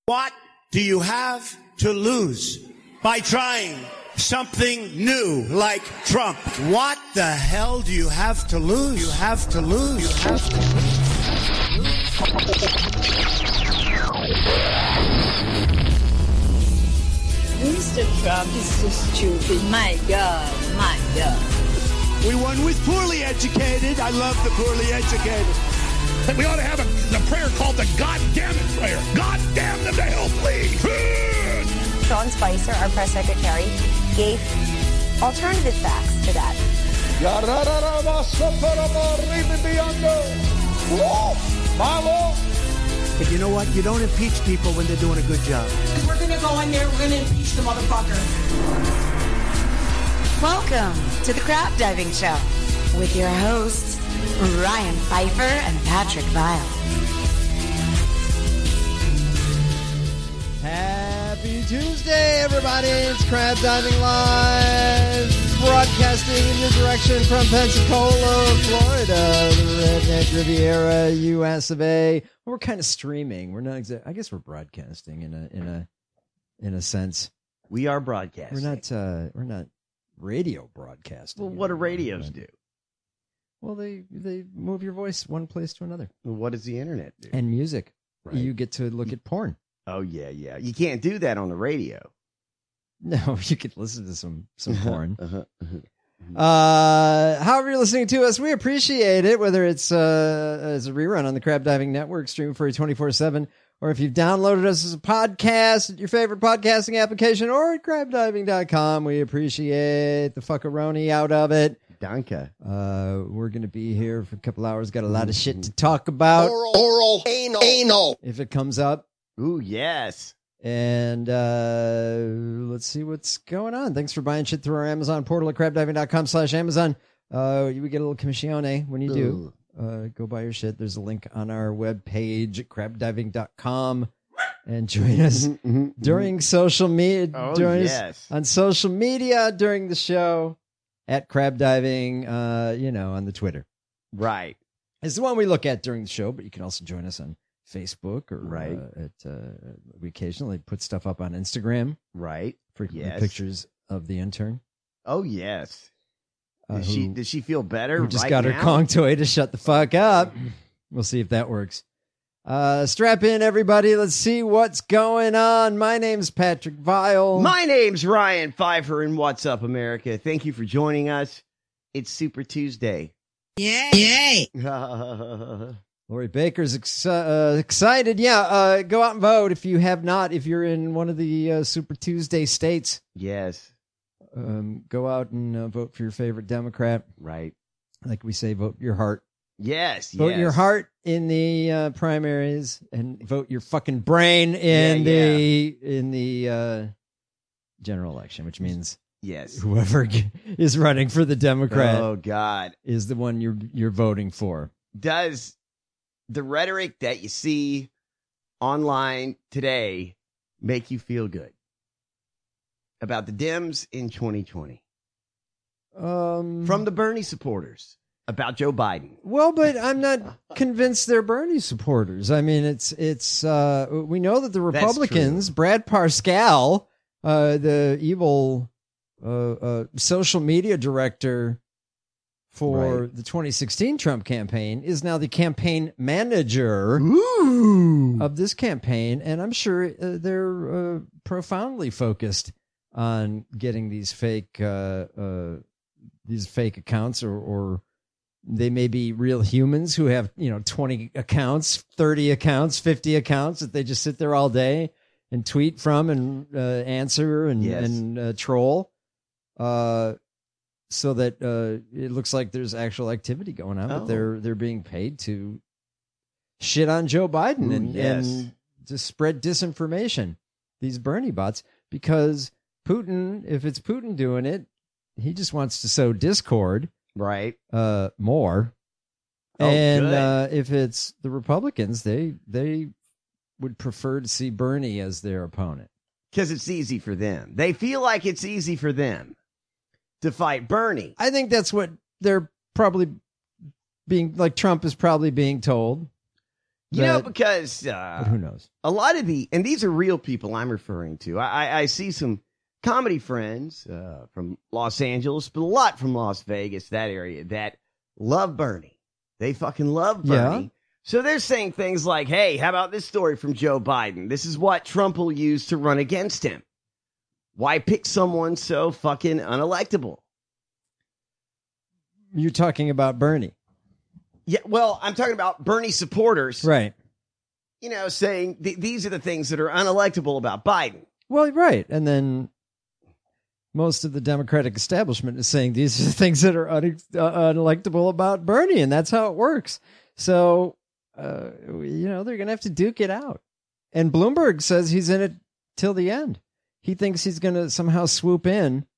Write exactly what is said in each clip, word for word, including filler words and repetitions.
What do you have to lose by trying something new like Trump? What the hell do you have to lose? You have to lose. You have to lose. Mister Trump is so stupid. My God, my God. We won with poorly educated. I love the poorly educated. We ought to have a, the prayer called the God damn it prayer. God damn them to hell, please. Sean Spicer, our press secretary, gave alternative facts to that. But you know what? You don't impeach people when they're doing a good job. We're going to go in there, we're going to impeach the motherfucker. Welcome to the Crap Diving Show with your hosts, Ryan Pfeiffer and Patrick Vile. Happy Tuesday, everybody. It's Crab Diving Live, broadcasting in your direction from Pensacola, Florida, the Redneck Riviera, U S of A. We're kind of streaming. We're not exactly, I guess we're broadcasting in a in a in a sense. We are broadcasting. We're not uh, we're not radio broadcasting. Well, what do radios do? Well, they they move your voice one place to another. Well, what does the internet do? And music. Right. You get to look at porn. Oh, yeah, yeah. You can't do that on the radio. No, you could listen to some, some porn. uh-huh, uh-huh. Uh, however you're listening to us, we appreciate it, whether it's uh, as a rerun on the Crab Diving Network, stream for you twenty-four seven, or if you've downloaded us as a podcast at your favorite podcasting application or at crab diving dot com. We appreciate the fuckaroni out of it. Danke. Uh, we're going to be here for a couple hours. Got a lot of shit to talk about. Oral, oral, anal, anal. If it comes up. Ooh, yes. And uh, let's see what's going on. Thanks for buying shit through our Amazon portal at crab diving dot com slash Amazon. Uh, you would get a little commissione when you do. Uh, go buy your shit. There's a link on our webpage at crab diving dot com. And join us during social media. Oh, join yes. us on social media during the show at Crab Diving, uh, you know, on the Twitter. Right. It's the one we look at during the show, but you can also join us on Facebook or right. uh, at uh, we occasionally put stuff up on Instagram. Right. Frequently yes. pictures of the intern. Oh, yes. Uh, did, who, she, did she feel better? Who just right got now? her Kong toy to shut the fuck up. We'll see if that works. Uh, strap in, everybody. Let's see what's going on. My name's Patrick Vile. My name's Ryan Pfeiffer, and what's up, America? Thank you for joining us. It's Super Tuesday. Yay! Yay! Lori Baker's ex- uh, excited. Yeah, uh, go out and vote if you have not. If you're in one of the uh, Super Tuesday states, yes, um, go out and uh, vote for your favorite Democrat. Right, like we say, vote your heart. Yes, vote yes. your heart in the uh, primaries, and vote your fucking brain in yeah, yeah. the in the uh, general election, which means yes, whoever is running for the Democrat. Oh God, is the one you're you're voting for. Does the rhetoric that you see online today make you feel good about the Dems in twenty twenty? Um, From the Bernie supporters about Joe Biden. Well, but I'm not convinced they're Bernie supporters. I mean, it's it's uh, we know that the Republicans, Brad Parscale, uh, the evil uh, uh, social media director for right. the twenty sixteen Trump campaign, is now the campaign manager Ooh. of this campaign. And I'm sure uh, they're uh, profoundly focused on getting these fake uh, uh, these fake accounts, or, or they may be real humans who have, you know, twenty accounts, thirty accounts, fifty accounts that they just sit there all day and tweet from and uh, answer and, yes. and uh, troll. Uh, so that uh, it looks like there's actual activity going on, oh. but they're they're being paid to shit on Joe Biden Ooh, and, yes. and to spread disinformation, these Bernie bots, because Putin, if it's Putin doing it, he just wants to sow discord, right? Uh, more. Oh, and good. uh, if it's the Republicans, they they would prefer to see Bernie as their opponent. Because it's easy for them. They feel like it's easy for them to fight Bernie. I think that's what they're probably being, like Trump is probably being told. You know, But- because uh, But who knows? a lot of the, and these are real people I'm referring to. I, I, I see some comedy friends uh, from Los Angeles, but a lot from Las Vegas, that area, that love Bernie. They fucking love Bernie. Yeah. So they're saying things like, hey, how about this story from Joe Biden? This is what Trump will use to run against him. Why pick someone so fucking unelectable? You're talking about Bernie. Yeah, well, I'm talking about Bernie supporters, Right. you know, saying th- these are the things that are unelectable about Biden. Well, right. And then most of the Democratic establishment is saying these are the things that are une- uh, unelectable about Bernie, and that's how it works. So, uh, you know, they're going to have to duke it out. And Bloomberg says he's in it till the end. He thinks he's going to somehow swoop in.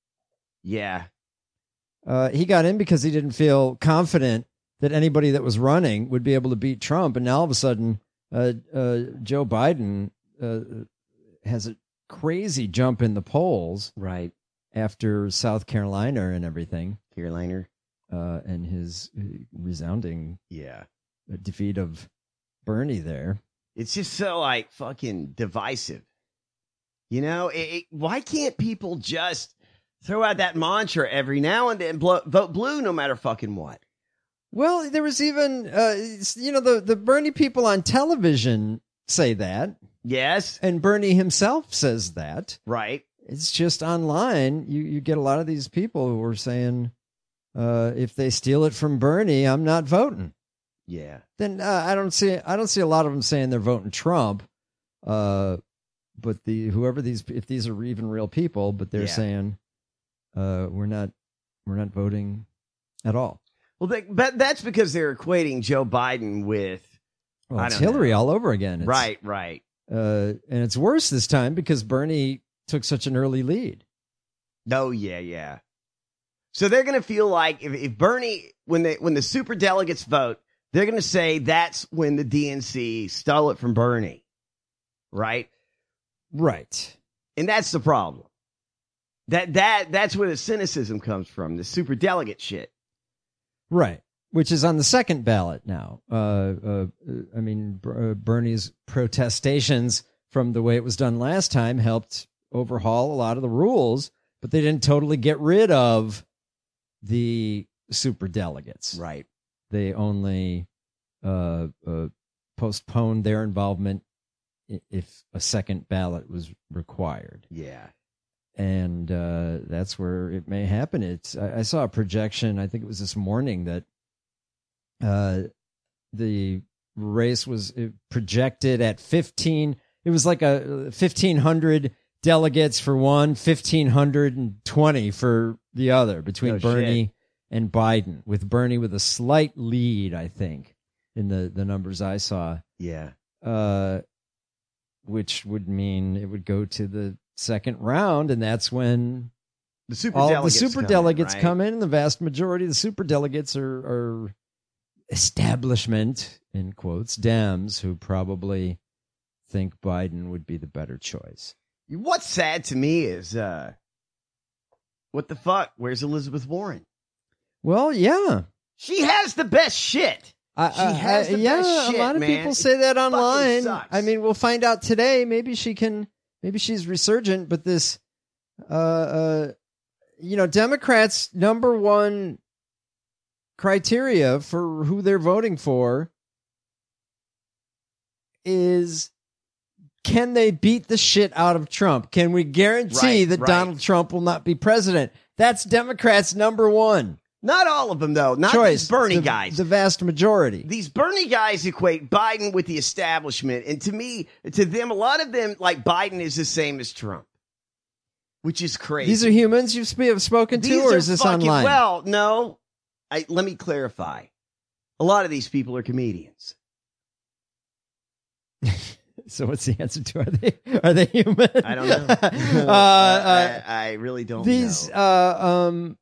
Yeah. Uh, he got in because he didn't feel confident that anybody that was running would be able to beat Trump. And now all of a sudden, uh, uh, Joe Biden uh, has a crazy jump in the polls Right. after South Carolina and everything, Carolina. uh, and his uh, resounding Yeah. defeat of Bernie there. It's just so like fucking divisive. You know, it, it, why can't people just throw out that mantra every now and then, blow, vote blue no matter fucking what? Well, there was even, uh, you know, the, the Bernie people on television say that, Yes. and Bernie himself says that. Right. It's just online. You you get a lot of these people who are saying, uh, if they steal it from Bernie, I'm not voting. Yeah. Then uh, I don't see I don't see a lot of them saying they're voting Trump. Uh, but the whoever these if these are even real people, but they're Yeah. saying, uh, we're not we're not voting at all. Well, they, but that's because they're equating Joe Biden with Well, I it's don't Hillary know. all over again. It's, right, right. Uh, and it's worse this time because Bernie took such an early lead. Oh yeah, yeah. So they're gonna feel like if, if Bernie, when they when the super delegates vote, they're gonna say that's when the D N C stole it from Bernie, right? Right. And that's the problem. That that that's where the cynicism comes from, the super delegate shit. Right. Which is on the second ballot now. Uh, uh, I mean, uh, Bernie's protestations from the way it was done last time helped overhaul a lot of the rules, but they didn't totally get rid of the super delegates. Right. They only uh, uh, postponed their involvement i- if a second ballot was required. Yeah. And uh, that's where it may happen. It's I, I saw a projection, I think it was this morning, that uh, the race was projected at fifteen. It was like a fifteen hundred delegates for one, fifteen twenty for the other, between Oh, Bernie shit. and Biden, with Bernie with a slight lead, I think, in the, the numbers I saw, Yeah. uh, which would mean it would go to the second round, and that's when The super all the delegates super come in, delegates right? come in, and the vast majority of the super delegates are, are establishment, in quotes, Dems, who probably think Biden would be the better choice. What's sad to me is uh what the fuck? Where's Elizabeth Warren? Well, yeah. She has the best shit. I, She has the yeah, best shit, a lot of man. people say that It fucking online. sucks. I mean, we'll find out today. Maybe she can, maybe she's resurgent, but this, uh, uh, you know, Democrats' number one criteria for who they're voting for is, can they beat the shit out of Trump? Can we guarantee Right, that right. Donald Trump will not be president? That's Democrats' number one Not all of them though. Not choice. these Bernie the, guys. The vast majority. These Bernie guys equate Biden with the establishment, and to me, to them, a lot of them like Biden is the same as Trump, which is crazy. These are humans you've sp- have spoken to, These or are is this fucking- online? Well, no. I, let me clarify. A lot of these people are comedians. So what's the answer to, are they are they human? I don't know. uh, I, uh, I really don't these know. uh, um.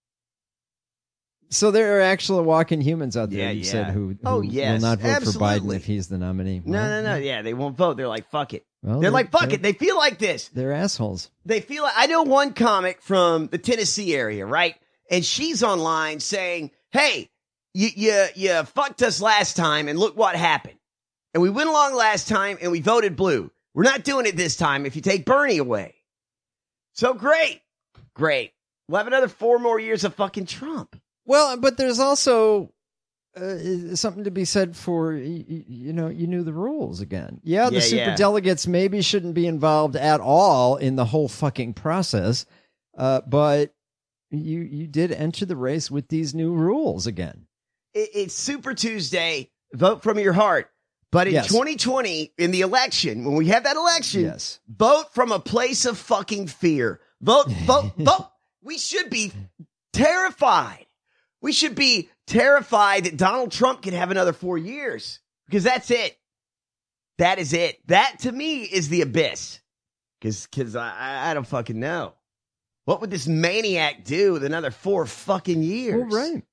So there are actual walking humans out there. Yeah, you yeah. said who, who Oh, yes, will not vote for Biden absolutely. if he's the nominee. No, Well, no, no. Yeah, they won't vote. They're like, fuck it. Well, they're, like, fuck they're- it. They feel like this. They're assholes. They feel like, I know one comic from the Tennessee area, right? And she's online saying, hey, you, you, you fucked us last time and look what happened. And we went along last time and we voted blue. We're not doing it this time if you take Bernie away. So great. Great. We'll have another four more years of fucking Trump. Well, but there's also uh, something to be said for, you, you know, you knew the rules again. Yeah, the Yeah, super yeah. delegates maybe shouldn't be involved at all in the whole fucking process. Uh, but you you did enter the race with these new rules again. It, it's Super Tuesday. Vote from your heart. But in Yes. twenty twenty, in the election, when we have that election, Yes. vote from a place of fucking fear. Vote, vote, vote. We should be terrified. We should be terrified that Donald Trump can have another four years because that's it. That is it. That to me is the abyss. Because because I, I I don't fucking know. What would this maniac do with another four fucking years? Well, right.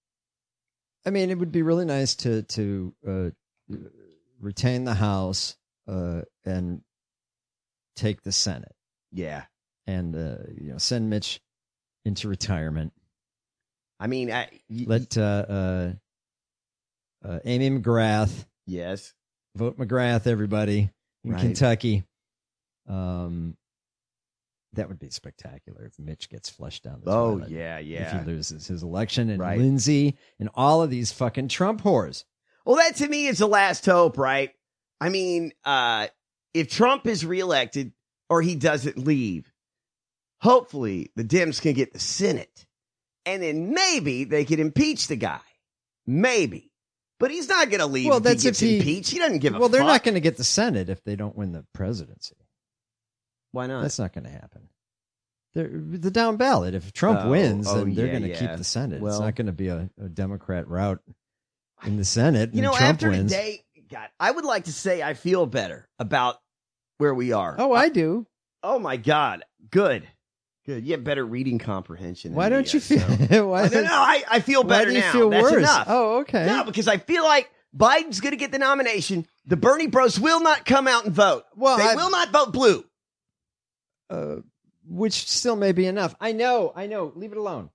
I mean, it would be really nice to to uh, retain the House uh, and take the Senate. Yeah. And uh, you know, send Mitch into retirement. I mean, I, y- Let uh, uh, uh, Amy McGrath yes. vote McGrath, everybody in Right. Kentucky. Um, that would be spectacular if Mitch gets flushed down the Oh, toilet. yeah, If yeah. he loses his election, and Right. Lindsay and all of these fucking Trump whores. Well, that to me is the last hope, right? I mean, uh, if Trump is reelected or he doesn't leave, hopefully the Dems can get the Senate. And then maybe they could impeach the guy. Maybe. But he's not going to leave Well, if that's he gets if he- impeached. He doesn't give a Well, they're fuck. not going to get the Senate if they don't win the presidency. Why not? That's not going to happen. They're, the down ballot. If Trump Oh, wins, oh, then they're yeah, going to yeah. keep the Senate. Well- it's not going to be a, a Democrat route in the Senate. You and know, Trump after wins. today, God, I would like to say I feel better about where we are. Oh, I do. Oh, my God. Good. Good. You have better reading comprehension. than Why me, don't you uh, feel? so- why, no, no, I, I feel why better do you now. feel That's worse? enough. Oh, okay. No, because I feel like Biden's going to get the nomination. The Bernie Bros will not come out and vote. Well, they I- will not vote blue. Uh, which still may be enough. I know. I know. Leave it alone.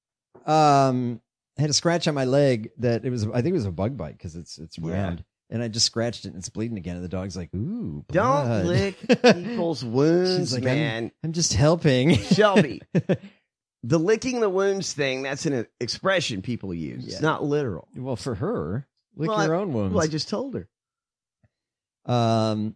Um, I had a scratch on my leg that it was. I think it was a bug bite because it's it's Yeah. round, and I just scratched it and it's bleeding again. And the dog's like, "Ooh, Don't blood." lick people's wounds, She's like, I'm- man. I'm just helping. Shelby, the licking the wounds thing, that's an expression people use. Yeah. It's not literal. Well, for her, lick Well, your I- own wounds. Well, I just told her. Um,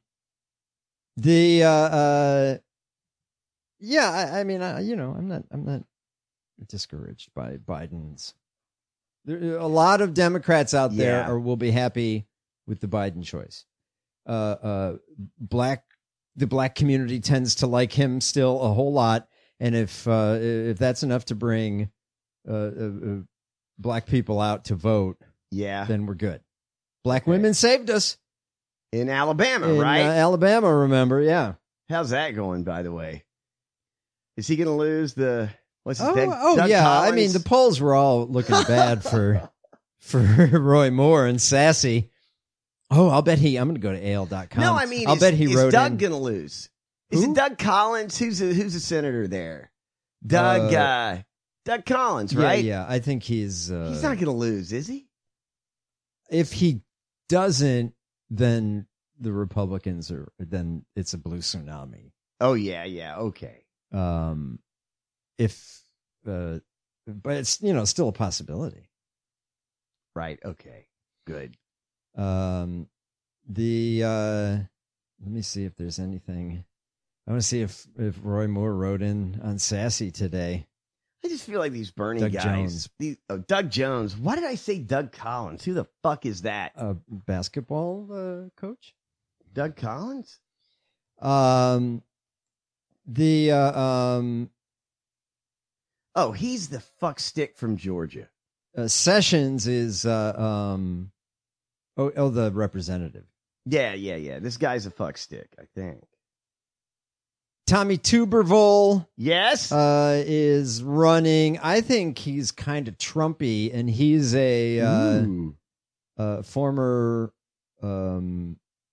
the uh, uh yeah, I, I mean, I, you know, I'm not, I'm not discouraged by Biden's. There a lot of Democrats out there Yeah. are will be happy with the Biden choice. Uh, uh, black, the black community tends to like him still a whole lot, and if uh, if that's enough to bring uh, uh, uh, black people out to vote, Yeah. then we're good. Black Okay. women saved us. In Alabama, In, right? uh, Alabama, remember? Yeah. How's that going, by the way? Is he going to lose the what's his Oh, Doug- oh Doug yeah. Collins? I mean, the polls were all looking bad for for Roy Moore and Sassy. Oh, I'll bet he. I'm going to go to A L dot com. No, I mean, I'll is, bet he is wrote Doug in. going to lose? Is Who? it Doug Collins? Who's a, who's a senator there? Doug Uh, uh, Doug Collins, yeah, right? yeah. I think he's. Uh, He's not going to lose, is he? if he doesn't, then the Republicans are. Then it's a blue tsunami. Oh yeah, yeah, okay. Um, if, uh, but it's you know still a possibility. Right, okay. Good. Um, the uh, let me see if there's anything. I want to see if if Roy Moore wrote in on Sassy today. I just feel like these Bernie Doug guys. Jones. These, oh, Doug Jones. Why did I say Doug Collins? Who the fuck is that? A basketball uh, coach. Doug Collins? Um, the uh, um Oh, he's the fuck stick from Georgia. uh, Sessions is uh, um oh oh the representative. Yeah, yeah, yeah. This guy's a fuck stick, I think. Tommy Tuberville Yes? uh, is running. I think he's kind of Trumpy, and he's a uh, Ooh. uh, former um,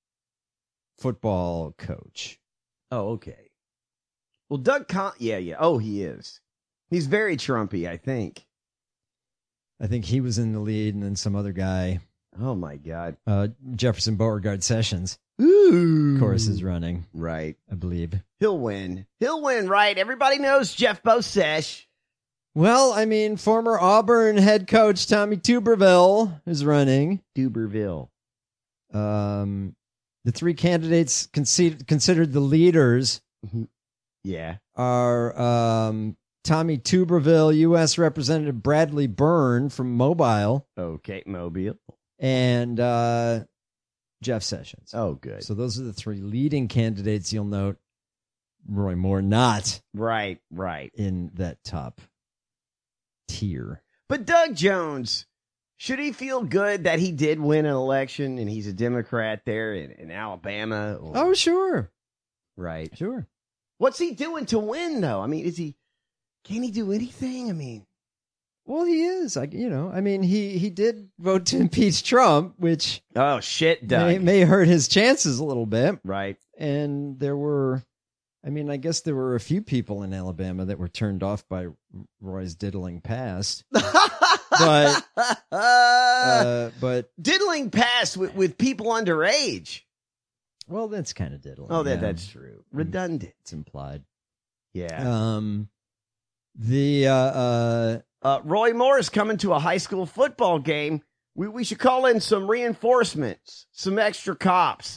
football coach. Oh, okay. Well, Doug Con yeah, yeah. Oh, he is. He's very Trumpy, I think. I think he was in the lead, and then some other guy. Oh, my God. Uh, Jefferson Beauregard Sessions, Ooh. of course, is running, Right. I believe. He'll win. He'll win, right? Everybody knows Jeff Bosesh. Well, I mean, former Auburn head coach Tommy Tuberville is running. Duberville. Um, the three candidates considered considered the leaders Yeah. are um, Tommy Tuberville, U S Representative Bradley Byrne from Mobile, Okay, Mobile. and uh, Jeff Sessions. Oh, good. So those are the three leading candidates. You'll note Roy Moore not Right, right. in that top tier. But Doug Jones, should he feel good that he did win an election and he's a Democrat there in, in Alabama? Or- Oh, sure. right. Sure. What's he doing to win, though? I mean, is he, can he do anything? I mean, Well, he is. I, you know, I mean, he, he did vote to impeach Trump, which oh, shit, Doug. may, may hurt his chances a little bit. Right. And there were, I mean, I guess there were a few people in Alabama that were turned off by Roy's diddling past. But, uh, but, Diddling past with, with people underage. well, that's kind of diddling. Oh, that yeah. that's true. Redundant. It's implied. Yeah. Um, the, uh, uh, Uh, Roy Moore is coming to a high school football game. We we should call in some reinforcements, some extra cops.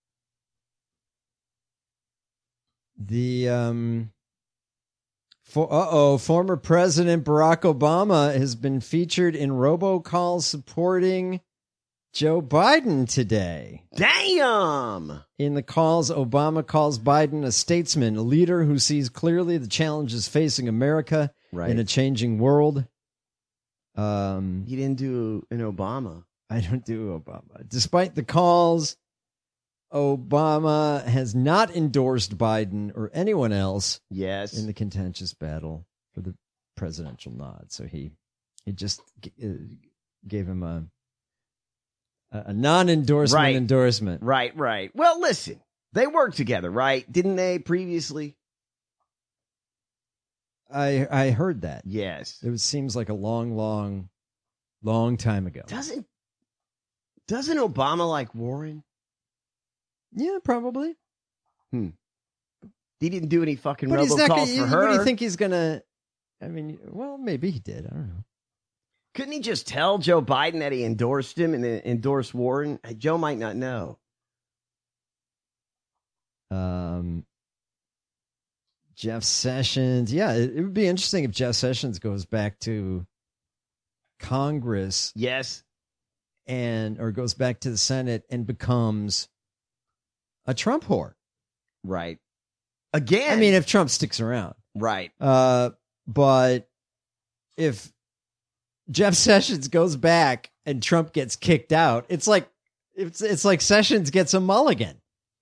The um for uh-oh, former President Barack Obama has been featured in robocalls supporting Joe Biden today. Damn! In the calls, Obama calls Biden a statesman, a leader who sees clearly the challenges facing America Right. in a changing world. Um He didn't do an Obama. I don't do Obama. Despite the calls, Obama has not endorsed Biden or anyone else Yes. in the contentious battle for the presidential nod. So he he just g- uh, gave him a a a non-endorsement Right. endorsement. right, right. Well, listen. They worked together, right? Didn't they previously? I I heard that. Yes. It was, seems like a long, long, long time ago. Doesn't Doesn't Obama like Warren? Yeah, probably. He didn't do any fucking But he's not robocalls gonna, for her. What do you think he's gonna? I mean, well, maybe he did. I don't Couldn't he just tell Joe Biden that he endorsed him and then endorse Warren? Joe might not know. know. Um, Jeff Sessions. Yeah, it, it would be interesting if Jeff Sessions goes back to Congress Yes. and or goes back to the Senate and becomes a Trump whore. Right. Again. I mean, if Trump sticks around. right. Uh, but if Jeff Sessions goes back and Trump gets kicked out, it's like it's it's like Sessions gets a mulligan.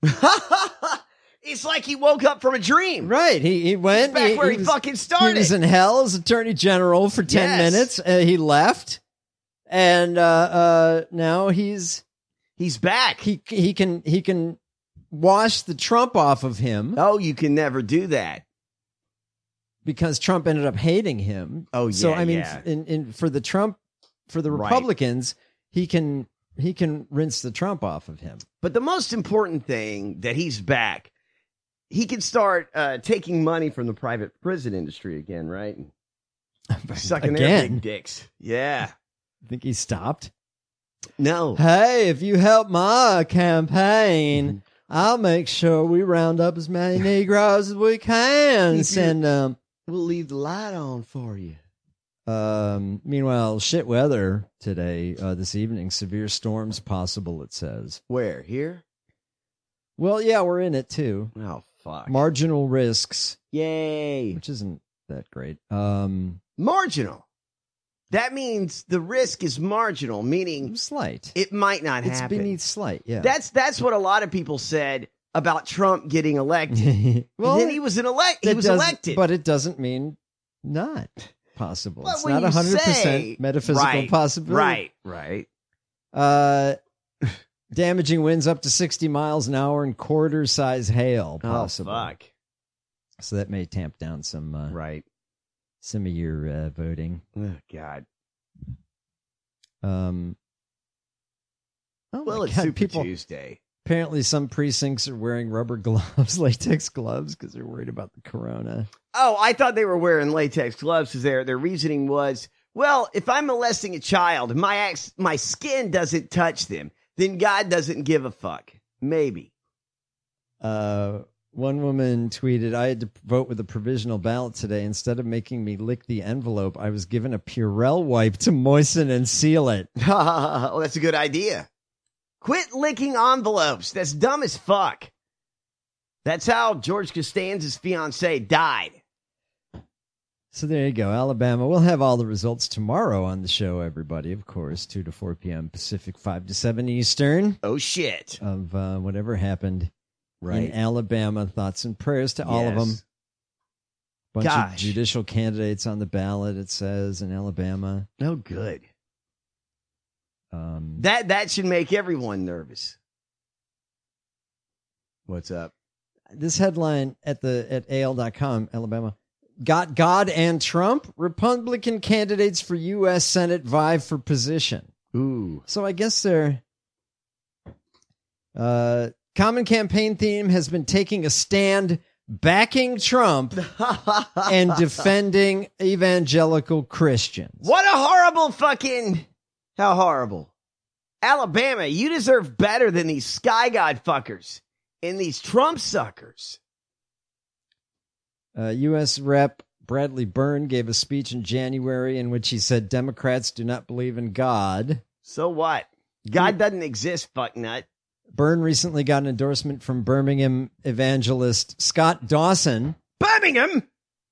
It's like he woke up from a dream. Right. He he went Back where he, was- fucking He started. was in hell as Attorney General for ten Yes. minutes. Uh, he left, and uh, uh, now he's He's back. he he can he can wash the Trump off of him oh, you can never do that. because Trump ended up hating him. Oh, so yeah, I mean, yeah. in, in for the Trump for the Right. Republicans, he can he can rinse the Trump off of him. But the most important thing that he's back, he can start uh, taking money from the private prison industry again, right? Sucking their Again, big dicks. Yeah. I think he stopped. No. Hey, if you help my campaign, I'll make sure we round up as many Negroes as we can. If you- Send them. We'll leave the light on for you. Um, meanwhile, shit weather today, uh, this evening, severe storms possible, it says. Where? Here? Well, yeah, we're in it too. Oh, fuck. Marginal risks, Yay. which isn't that great. Um, Marginal. That means the risk is marginal, meaning slight. it might not It's happen. beneath slight, yeah. That's that's what a lot of people said about Trump getting elected. well, and then he was an elect. He that was doesn't- elected. But it doesn't mean not possible. But It's when not you a hundred say- percent metaphysical right, possibility. Right, right. Uh, damaging winds up to sixty miles an hour and quarter size hail possible. Oh, fuck. So that may tamp down some uh, Right. some of your uh, voting. Oh, God. Um, Oh well, my it's God, Super people, Tuesday. Apparently, some precincts are wearing rubber gloves, latex gloves, because they're worried about the corona. Oh, I thought they were wearing latex gloves because their their reasoning was, well, if I'm molesting a child, my ex, my skin doesn't touch them, then God doesn't give a fuck. Maybe. Uh, one woman tweeted, "I had to vote with a provisional ballot today. Instead of making me lick the envelope, I was given a Purell wipe to moisten and seal it." Oh, that's a good idea. Quit licking envelopes. That's dumb as fuck. That's how George Costanza's fiance died. So there you go, Alabama. We'll have all the results tomorrow on the show, everybody. Of course, two to four p.m. Pacific, five to seven Eastern. Oh, shit. Of uh, whatever happened right in Alabama. Thoughts and prayers to yes. all of them. Bunch Gosh. of judicial candidates on the ballot, it says, in Alabama. No good. Um, that that should make everyone nervous. What's up? This headline at the at A L dot com, Alabama. Got God and Trump? Republican candidates for U S Senate vie for position. Ooh. So I guess their uh, common campaign theme has been taking a stand backing Trump and defending evangelical Christians. What a horrible fucking... How horrible. Alabama, you deserve better than these sky god fuckers and these Trump suckers. Uh, U S Rep Bradley Byrne gave a speech in January in which he said Democrats do not believe in God. So what? God doesn't exist, fucknut. Byrne recently got an endorsement from Birmingham evangelist Scott Dawson. Birmingham?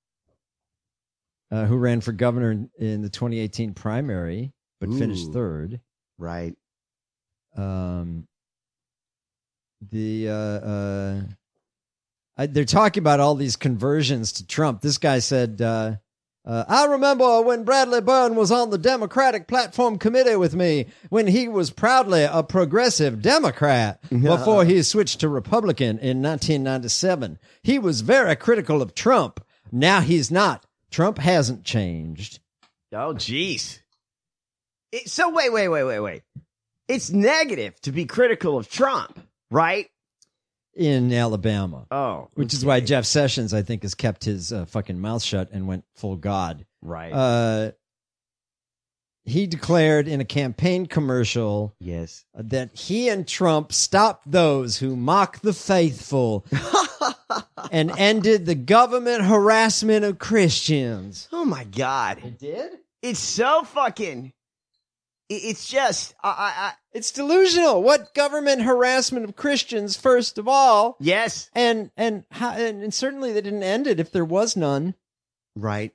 Uh, who ran for governor in, in the twenty eighteen primary, but Ooh. finished third. Right. Um, the uh, uh, I, they're talking about all these conversions to Trump. This guy said, uh, uh, I remember when Bradley Byrne was on the Democratic Platform Committee with me when he was proudly a progressive Democrat before he switched to Republican in nineteen ninety-seven. He was very critical of Trump. Now he's not. Trump hasn't changed. Oh, jeez. It, so wait, wait, wait, wait, wait. It's negative to be critical of Trump, right? In Alabama. Oh. Which is why Jeff Sessions, I think, has kept his uh, fucking mouth shut and went full God. Right. Uh, he declared in a campaign commercial yes. that he and Trump stopped those who mock the faithful and ended the government harassment of Christians. Oh, my God. It did? It's so fucking... It's just, I, I, I, it's delusional. What government harassment of Christians, first of all? Yes, and and how, and, and certainly they didn't end it if there was none. Right.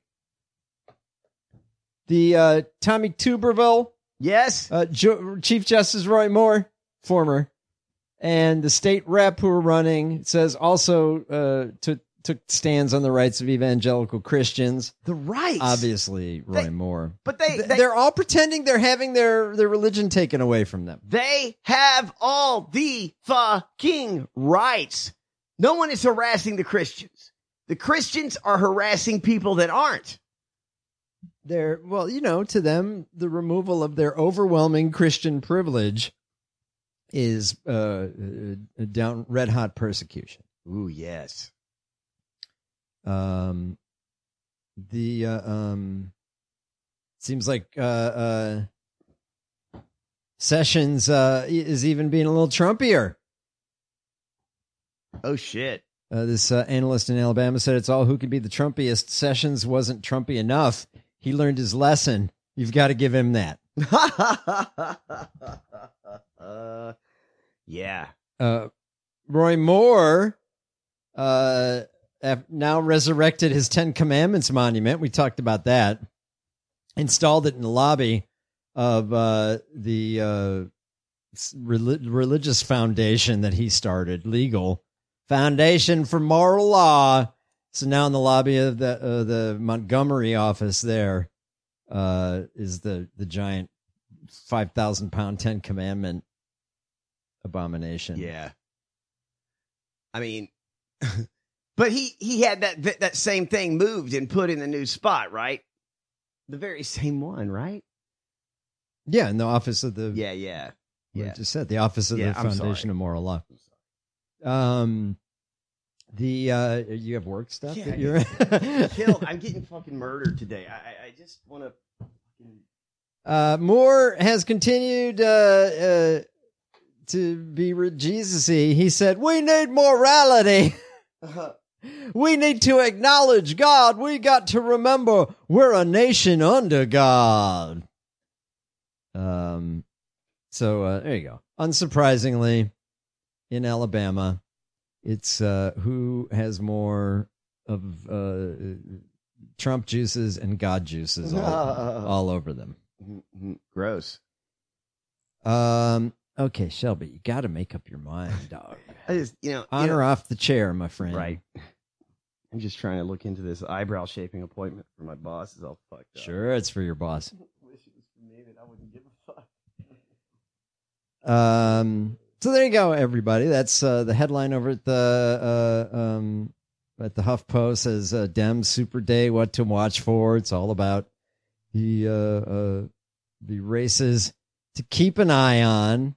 The uh, Tommy Tuberville, yes, uh, jo- Chief Justice Roy Moore, former, and the state rep who are running says also uh, to. took stands on the rights of evangelical Christians. The rights? Obviously, Roy they, Moore. But they, they... They're all pretending they're having their, their religion taken away from them. They have all the fucking rights. No one is harassing the Christians. The Christians are harassing people that aren't. They're, well, you know, to them, the removal of their overwhelming Christian privilege is uh, uh, down red-hot persecution. Ooh, yes. Um, the, uh, um, seems like, uh, uh, Sessions, uh, is even being a little Trumpier. Oh, shit. Uh, this, uh, analyst in Alabama said it's all who could be the Trumpiest. Sessions wasn't Trumpy enough. He learned his lesson. You've got to give him that. uh, yeah. Uh, Roy Moore, uh, now resurrected his Ten Commandments monument. We talked about that. Installed it in the lobby of uh, the uh, relig- religious foundation that he started, Legal Foundation for Moral Law. So now in the lobby of the uh, the Montgomery office there uh, is the, the giant five thousand pound Ten Commandment abomination. Yeah. I mean... But he, he had that that same thing moved and put in the new spot, right? The very same one, right? Yeah, in the office of the yeah, yeah We Yeah. just said the Office of Yeah, the I'm Foundation sorry. of Moral Law. Um, the uh, you have work stuff Yeah, that you're Kill. I'm getting fucking murdered today. I, I, I just want to. Uh, Moore has continued uh, uh, to be re- Jesus-y. He said, "We need morality. We need to acknowledge God. We got to remember we're a nation under God." Um, so uh, there you go. Unsurprisingly, in Alabama, it's uh, who has more of uh, Trump juices and God juices all, all over them. Gross. Um. Okay, Shelby, you got to make up your mind, dog. I just, you know, On you know, or off the chair, my friend. right. I'm just trying to look into this eyebrow shaping appointment for my boss. Is all fucked up. Sure, it's for your boss. Wish it was for me, but I wouldn't give a fuck. Um. So there you go, everybody. That's uh, the headline over at the uh, um at the HuffPost says uh, Dem Super Day, what to watch for. It's all about the uh, uh the races to keep an eye on.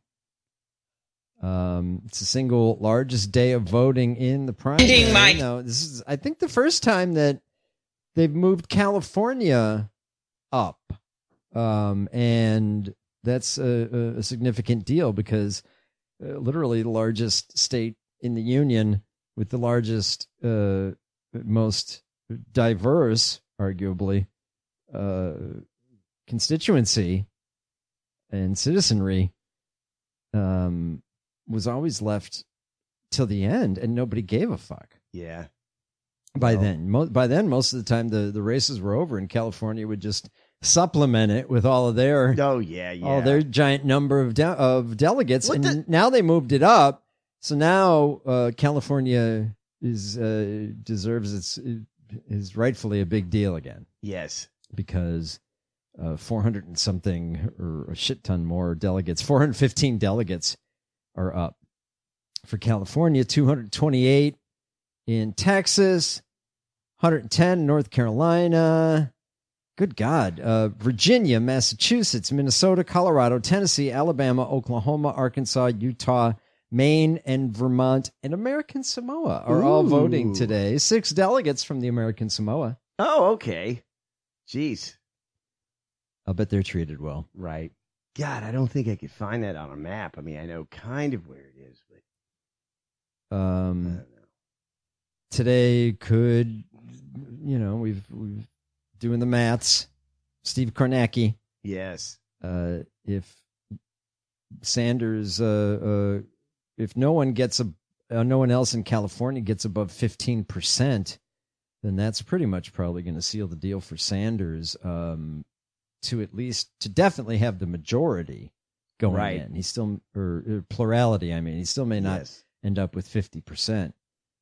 Um, it's the single largest day of voting in the primary. Mike. No, this is, I think, the first time that they've moved California up, um, and that's a, a significant deal because uh, literally the largest state in the union with the largest, uh, most diverse, arguably, uh, constituency and citizenry, um, was always left till the end, and nobody gave a fuck. Yeah. By Well- then, mo- by then, most of the time the, the races were over, and California would just supplement it with all of their Oh yeah, yeah. all their giant number of de- of delegates, What and the- now they moved it up. So now uh, California is uh, deserves its is rightfully a big deal again Yes. because uh, four hundred and something or a shit ton more delegates, four hundred fifteen delegates are up for California, two hundred twenty-eight in Texas, one hundred ten in North Carolina. Good God. Uh, Virginia, Massachusetts, Minnesota, Colorado, Tennessee, Alabama, Oklahoma, Arkansas, Utah, Maine, and Vermont, and American Samoa are all Ooh. voting today. Six delegates from the American Samoa. Oh, okay. Jeez. I'll bet they're treated well. Right. God, I don't think I could find that on a map. I mean, I know kind of where it is, but I Um, don't know. today could, you know, we've we've doing the maths. Steve Kornacki, Yes. uh, if Sanders, uh, uh, if no one gets a, uh, no one else in California gets above fifteen percent, then that's pretty much probably going to seal the deal for Sanders. Um, to at least to definitely have the majority going Right. in. He still or, or plurality. I mean, he still may not Yes. end up with fifty percent.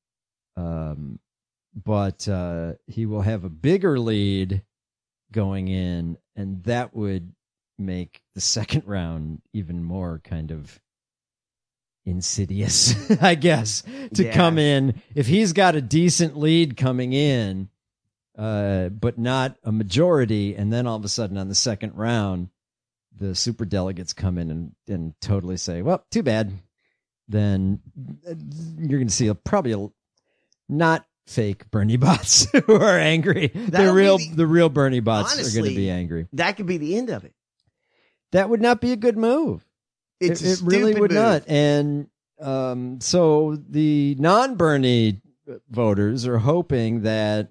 Um, but uh, he will have a bigger lead going in, and that would make the second round even more kind of insidious, I guess, to Yeah. come in. If he's got a decent lead coming in, uh, but not a majority, and then all of a sudden on the second round, the super delegates come in and, and totally say, well, too bad. Then you're going to see a, probably a, not fake Bernie bots who are angry. The That'll be real, the- the real Bernie bots are going Honestly, to be angry. That could be the end of it. That would not be a good move. It's it, a it really stupid would move. not. And um, so the non-Bernie voters are hoping that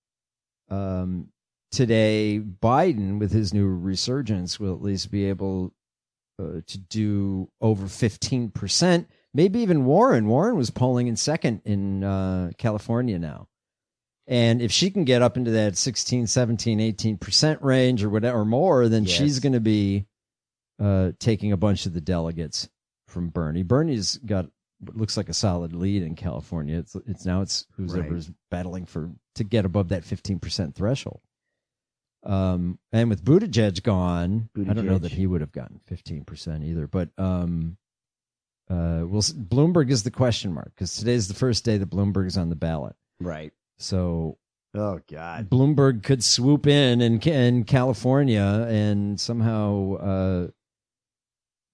um, today Biden, with his new resurgence, will at least be able uh, to do over fifteen percent. Maybe even Warren. Warren was polling in second in uh, California now. And if she can get up into that sixteen, seventeen, eighteen percent range or whatever or more, then Yes. she's going to be uh, taking a bunch of the delegates from Bernie. Bernie's got what looks like a solid lead in California. It's it's now it's who's Right. ever's battling for to get above that fifteen percent threshold. Um, and with Buttigieg gone, I don't know Buttigieg. that he would have gotten fifteen percent either. But um, uh, we'll s- Bloomberg is the question mark because today's the first day that Bloomberg is on the ballot. Right. So Oh, God. Bloomberg could swoop in in, in California and somehow uh,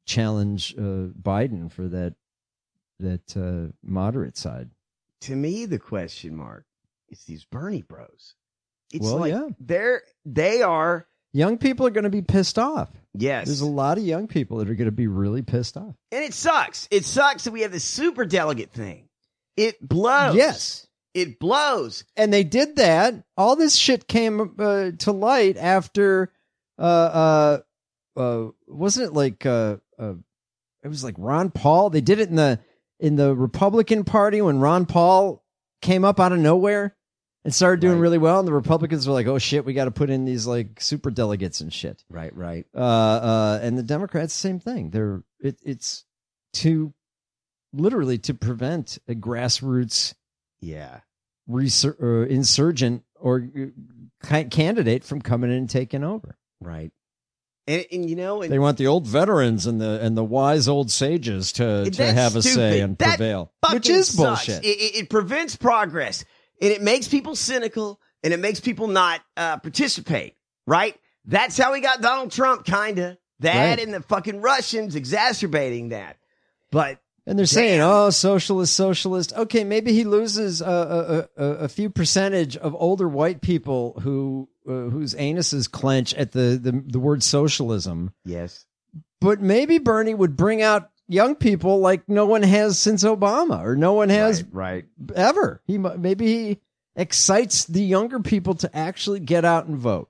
challenge uh, Biden for that that uh, moderate side. To me, the question mark is these Bernie bros. It's Well, like yeah. they're they are. Young people are going to be pissed off. Yes, There's a lot of young people that are going to be really pissed off. and it sucks. It sucks that we have this super delegate thing. It blows. Yes. It blows. And they did that. All this shit came uh, to light after, uh, uh, uh, wasn't it like, uh, uh, it was like Ron Paul. They did it in the, in the Republican Party when Ron Paul came up out of nowhere and started doing Right. really well. And the Republicans were like, oh shit, we got to put in these like super delegates and shit. Right, right. Uh, uh, and the Democrats, same thing. They're, it, it's to literally to prevent a grassroots Yeah. resur- uh, insurgent or uh, candidate from coming in and taking over. Right. And, and you know, and They want the old veterans and the and the wise old sages to, to That's have a say stupid. and That prevail, fucking which is sucks. bullshit. It, it, it prevents progress, and it makes people cynical, and it makes people not uh, participate. Right? That's how we got Donald Trump, kinda. That Right. and the fucking Russians exacerbating that. But And they're saying, "Oh, socialist, socialist." Okay, maybe he loses a, a, a, a few percentage of older white people who uh, whose anuses clench at the, the the word socialism. yes, But maybe Bernie would bring out young people like no one has since Obama, or no one has right, right. ever. He mu- maybe he excites the younger people to actually get out and vote,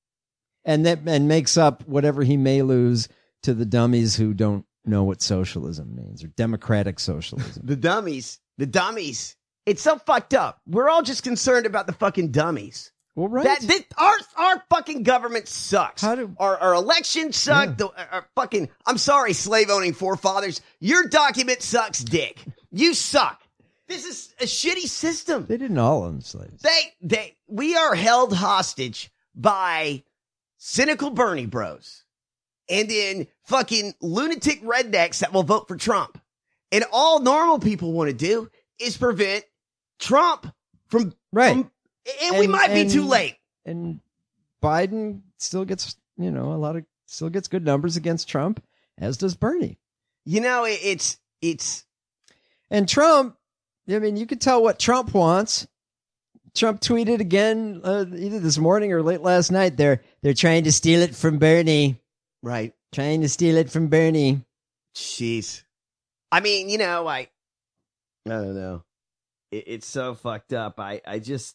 and that and makes up whatever he may lose to the dummies who don't know what socialism means or democratic socialism. The dummies, the dummies. It's so fucked up. We're all just concerned about the fucking dummies. Well, right. That, that our our fucking government sucks. How do- our our elections suck? Yeah. The our, our fucking I'm sorry, slave owning forefathers. Your document sucks, dick. You suck. This is a shitty system. They didn't all own slaves. They they we are held hostage by cynical Bernie bros, and then fucking lunatic rednecks that will vote for Trump. And all normal people want to do is prevent Trump from Right. from- and, we And- might be and- too late. And Biden still gets, you know, a lot of still gets good numbers against Trump, as does Bernie. You know, it, it's it's And Trump, I mean, you could tell what Trump wants. Trump tweeted again uh, either this morning or late last night. They're they're trying to steal it from Bernie. right. Trying to steal it from Bernie. Jeez. I mean, you know, I I don't know. It, it's so fucked up. I I just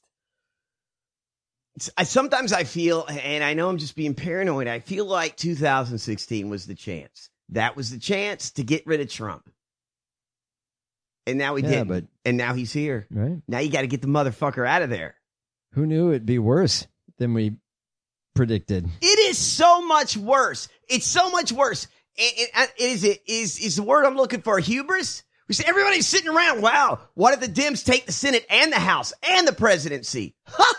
it's, I sometimes I feel, and I know I'm just being paranoid. I feel like two thousand sixteen was the chance. That was the chance to get rid of Trump. And now he Yeah, didn't. but- and now he's here. Right? Now you got to get the motherfucker out of there. Who knew it'd be worse than we predicted? It is so much worse. It's so much worse. And, and, and is it is is the word I'm looking for hubris? We say everybody's sitting around. Wow, what if the Dems take the Senate and the House and the presidency?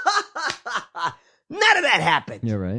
None of that happened. Yeah, right.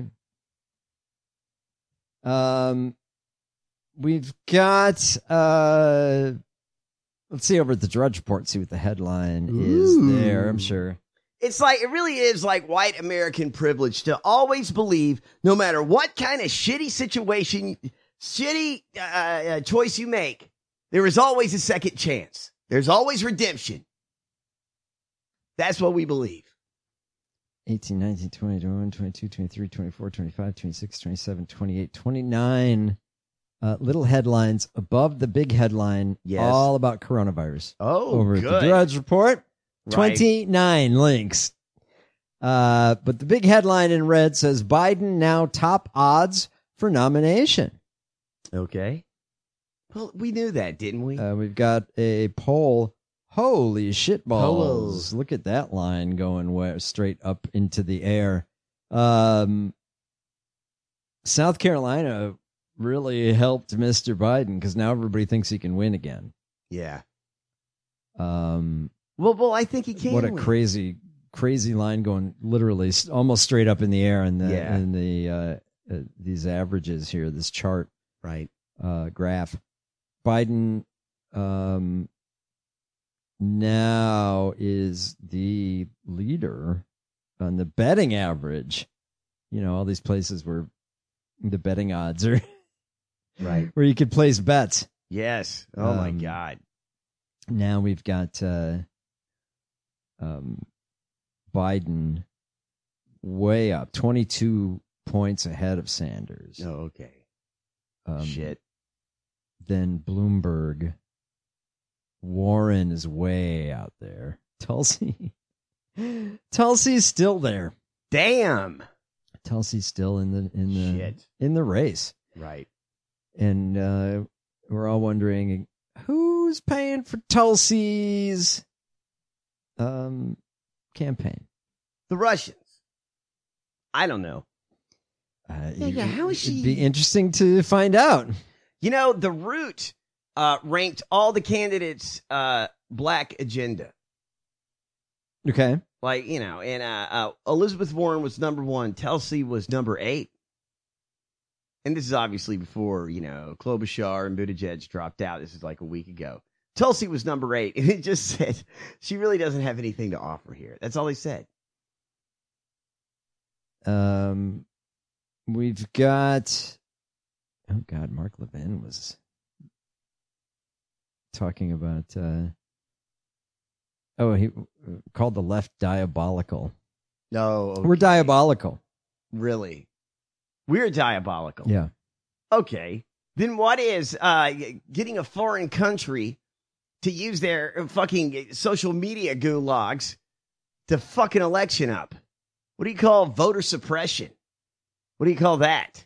Um, we've got uh, let's see over at the Drudge Report, see what the headline is there. I'm sure. It's like, it really is like white American privilege to always believe, no matter what kind of shitty situation, shitty uh, uh, choice you make, there is always a second chance. There's always redemption. That's what we believe. eighteen, nineteen, twenty, twenty-one, twenty-two, twenty-three, twenty-four, twenty-five, twenty-six, twenty-seven, twenty-eight, twenty-nine uh, little headlines above the big headline, Yes. all about coronavirus. Oh, over good. at the Drudge Report. Right. twenty-nine links. Uh, but the big headline in red says Biden now top odds for nomination. Okay. Well, we knew that, didn't we? Uh, we've got a poll. Holy shitballs. Polos. Look at that line going where, straight up into the air. Um, South Carolina really helped Mister Biden because now everybody thinks he can win again. yeah. Um, Well, well, I think he can. what a win. crazy, crazy line going literally s- almost straight up in the air in the, Yeah. in the, uh, uh, these averages here, this chart, Right. uh, graph. Biden, um, now is the leader on the betting average. You know, all these places where the betting odds are Right. Where you could place bets. Yes. Oh, my Um, God. Now we've got uh, um, Biden way up, twenty-two points ahead of Sanders. Oh, okay. Um, Shit. Then Bloomberg. Warren is way out there. Tulsi. Tulsi's still there. Damn. Tulsi's still in the in the Shit. in the race. Right. And uh, we're all wondering who's paying for Tulsi's um, campaign. The Russians. I don't know. Uh, Yeah, yeah, how is It'd she- be interesting to find out. You know, The Root uh, ranked all the candidates' uh, black agenda. Okay. Like, you know, and uh, uh, Elizabeth Warren was number one. Tulsi was number eight. And this is obviously before, you know, Klobuchar and Buttigieg dropped out. This is like a week ago. Tulsi was number eight. And it just said she really doesn't have anything to offer here. That's all they said. Um, we've got. Oh God, Mark Levin was talking about. Uh, oh, he called the left diabolical. No. Okay. We're diabolical. Really? We're diabolical. Yeah. Okay. Then what is uh, getting a foreign country to use their fucking social media gulags to fuck an election up? What do you call voter suppression? What do you call that?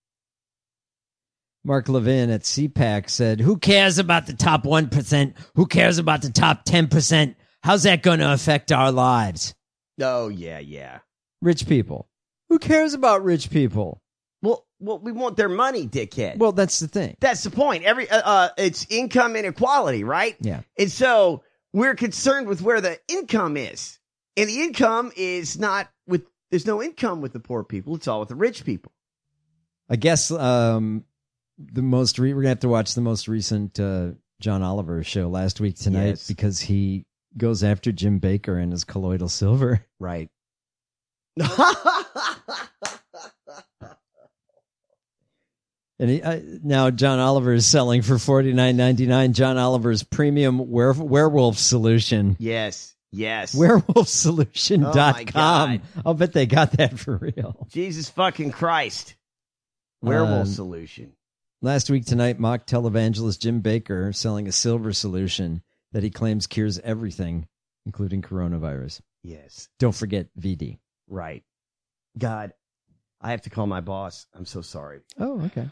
Mark Levin at C PAC said, "Who cares about the top one percent? Who cares about the top ten percent? How's that going to affect our lives?" Oh, yeah, yeah. Rich people. Who cares about rich people? Well, well, we want their money, dickhead. Well, that's the thing. That's the point. Every uh, uh, it's income inequality, right? Yeah. And so we're concerned with where the income is. And the income is not with, there's no income with the poor people. It's all with the rich people. I guess um, the most re- we're gonna have to watch the most recent uh, John Oliver show last week tonight Yes. because he goes after Jim Baker and his colloidal silver. Right. And he, uh, now John Oliver is selling for forty-nine ninety-nine. John Oliver's premium were- werewolf solution. Yes. Yes. werewolf solution dot com. Oh, my God. I'll bet they got that for real. Jesus fucking Christ. Werewolf Um, solution. Last week tonight, mock televangelist Jim Baker selling a silver solution that he claims cures everything, including coronavirus. Yes. Don't forget V D. Right. God, I have to call my boss. I'm so sorry. Oh, okay.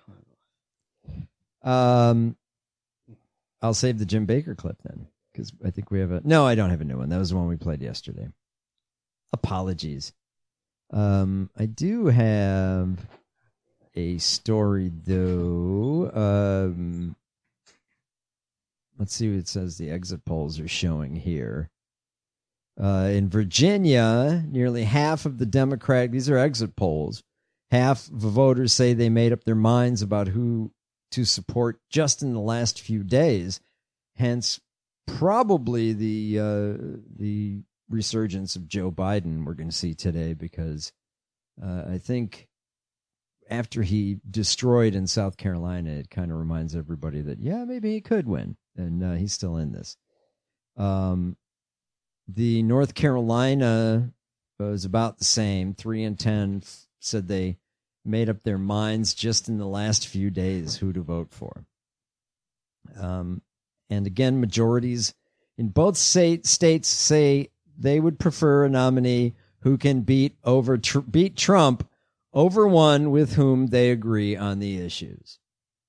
Um, I'll save the Jim Baker clip then, because I think we have a. No, I don't have a new one. That was the one we played yesterday. Apologies. Um, I do have a story though. Um, let's see what it says. The exit polls are showing here. Uh, in Virginia, nearly half of the Democratic, these are exit polls, half of the voters say they made up their minds about who to support just in the last few days. Hence, probably the uh, the resurgence of Joe Biden we're going to see today, because uh, I think after he destroyed in South Carolina, it kind of reminds everybody that, yeah, maybe he could win, and uh, he's still in this. Um. The North Carolina was about the same. Three and ten said they made up their minds just in the last few days who to vote for. Um, and again, majorities in both state, states say they would prefer a nominee who can beat over tr- beat Trump over one with whom they agree on the issues.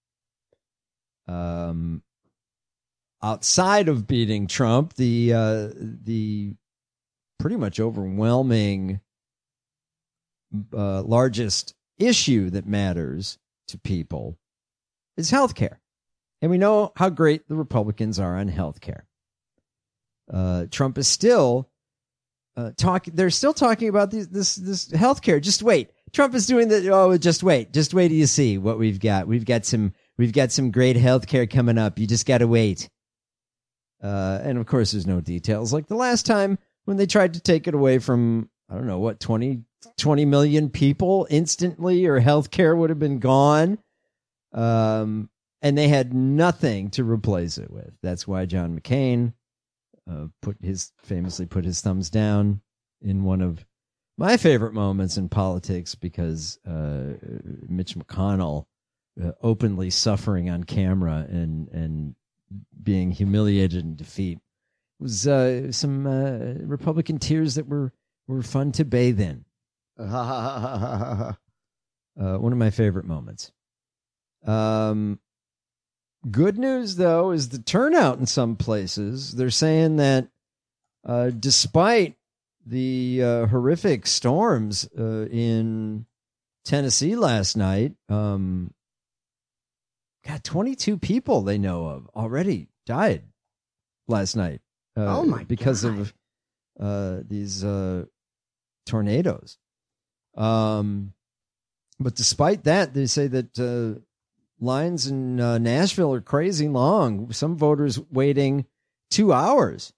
Um. Outside of beating Trump, the uh, the pretty much overwhelming uh, largest issue that matters to people is healthcare, and we know how great the Republicans are on healthcare. Uh, Trump is still uh, talking; they're still talking about these, this this healthcare. Just wait, Trump is doing the. Oh, just wait, just wait till you see what we've got. We've got some we've got some great healthcare coming up. You just got to wait. Uh, and of course, there's no details. Like the last time when they tried to take it away from, I don't know, what, twenty, twenty million people instantly, or healthcare would have been gone. Um, and they had nothing to replace it with. That's why John McCain uh, put his famously put his thumbs down in one of my favorite moments in politics, because uh, Mitch McConnell uh, openly suffering on camera and and being humiliated in defeat was uh, some uh, Republican tears that were were fun to bathe in. uh, one of my favorite moments. Um, good news, though, is the turnout in some places. They're saying that uh, despite the uh, horrific storms uh, in Tennessee last night, um, God, twenty-two people they know of already died last night. Uh, oh my! Because God. of uh, these uh, tornadoes. Um, but despite that, they say that uh, lines in uh, Nashville are crazy long. Some voters waiting two hours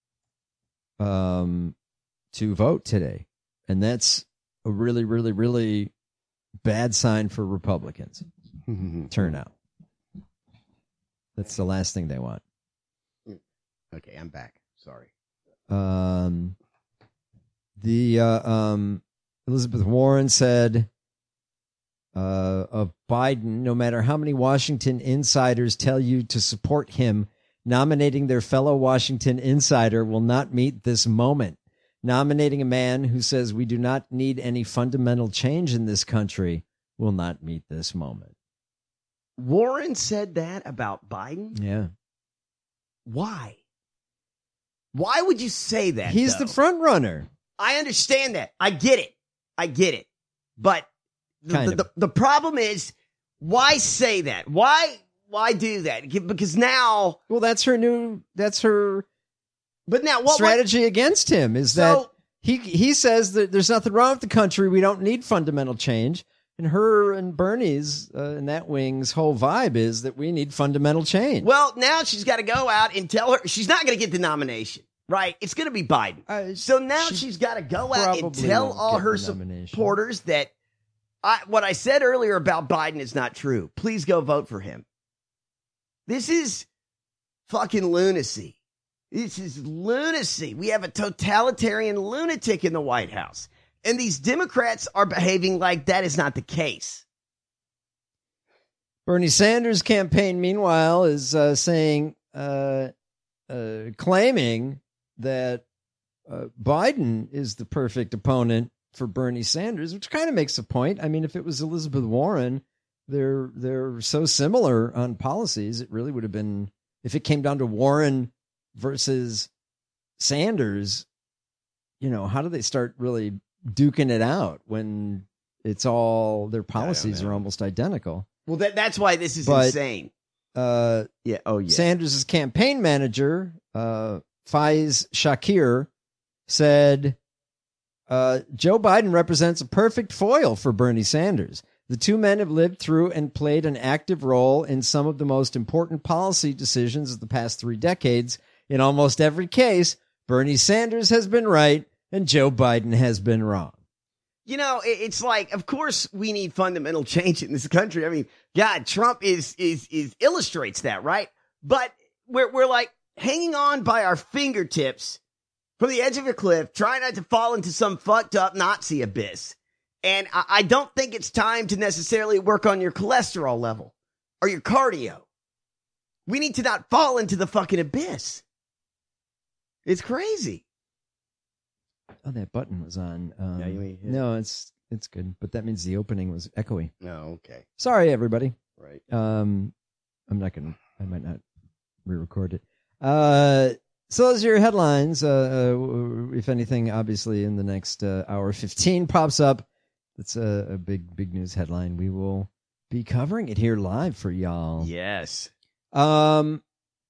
um, to vote today. And that's a really, really, really bad sign for Republicans. Turnout. That's the last thing they want. Okay, I'm back. Sorry. Um, the uh, um, Elizabeth Warren said uh, of Biden, no matter how many Washington insiders tell you to support him, nominating their fellow Washington insider will not meet this moment. Nominating a man who says we do not need any fundamental change in this country will not meet this moment. Warren said that about Biden? Yeah. Why? Why would you say that? He's though? the front runner. I understand that. I get it. I get it. But the, Kind the, of. the, the problem is, why say that? Why why do that? Because now... Well, that's her new... That's her... But now what strategy what, against him is so, that he he says that there's nothing wrong with the country. We don't need fundamental change. And her and Bernie's uh, and that wing's whole vibe is that we need fundamental change. Well, now she's got to go out and tell her she's not going to get the nomination, right? It's going to be Biden. Uh, so now she she's got to go out and probably tell won't all get her the nomination. supporters that I, what I said earlier about Biden is not true. Please go vote for him. This is fucking lunacy. This is lunacy. We have a totalitarian lunatic in the White House. And these Democrats are behaving like that is not the case. Bernie Sanders' campaign, meanwhile, is uh, saying, uh, uh, claiming that uh, Biden is the perfect opponent for Bernie Sanders, which kind of makes a point. I mean, if it was Elizabeth Warren, they're they're so similar on policies. It really would have been, if it came down to Warren versus Sanders, you know, how do they start really duking it out when it's all their policies are almost identical? Well, that that's why this is but, insane. Uh, yeah. Oh, yeah. Sanders' campaign manager, uh, Faiz Shakir, said uh, Joe Biden represents a perfect foil for Bernie Sanders. The two men have lived through and played an active role in some of the most important policy decisions of the past three decades. In almost every case, Bernie Sanders has been right and Joe Biden has been wrong. You know, it's like, of course, we need fundamental change in this country. I mean, God, Trump is is is illustrates that, right? But we're we're like hanging on by our fingertips from the edge of a cliff, trying not to fall into some fucked up Nazi abyss. And I, I don't think it's time to necessarily work on your cholesterol level or your cardio. We need to not fall into the fucking abyss. It's crazy. Oh, that button was on. Um, Yeah, you mean hit no, it's it's good, but that means the opening was echoey. No, okay. Sorry, everybody. Right. Um, I'm not gonna. I might not re-record it. Uh, so those are your headlines. Uh, uh if anything, obviously, in the next uh, hour fifteen pops up, that's a, a big, big news headline. We will be covering it here live for y'all. Yes. Um,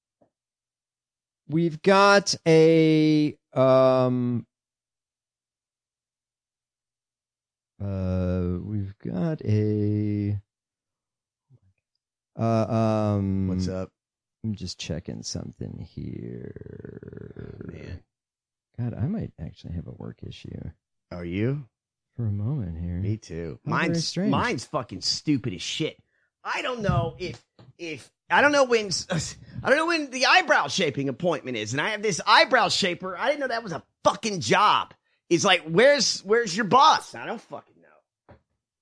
we've got a um. Uh, we've got a. Uh, um, What's up? I'm just checking something here. Oh, man. God, I might actually have a work issue Are you? for a moment here. Me too. How very Mine's strange. mine's fucking stupid as shit. I don't know if if I don't know when I don't know when the eyebrow shaping appointment is, and I have this eyebrow shaper. I didn't know that was a fucking job. It's like, where's where's your boss? I don't fucking know.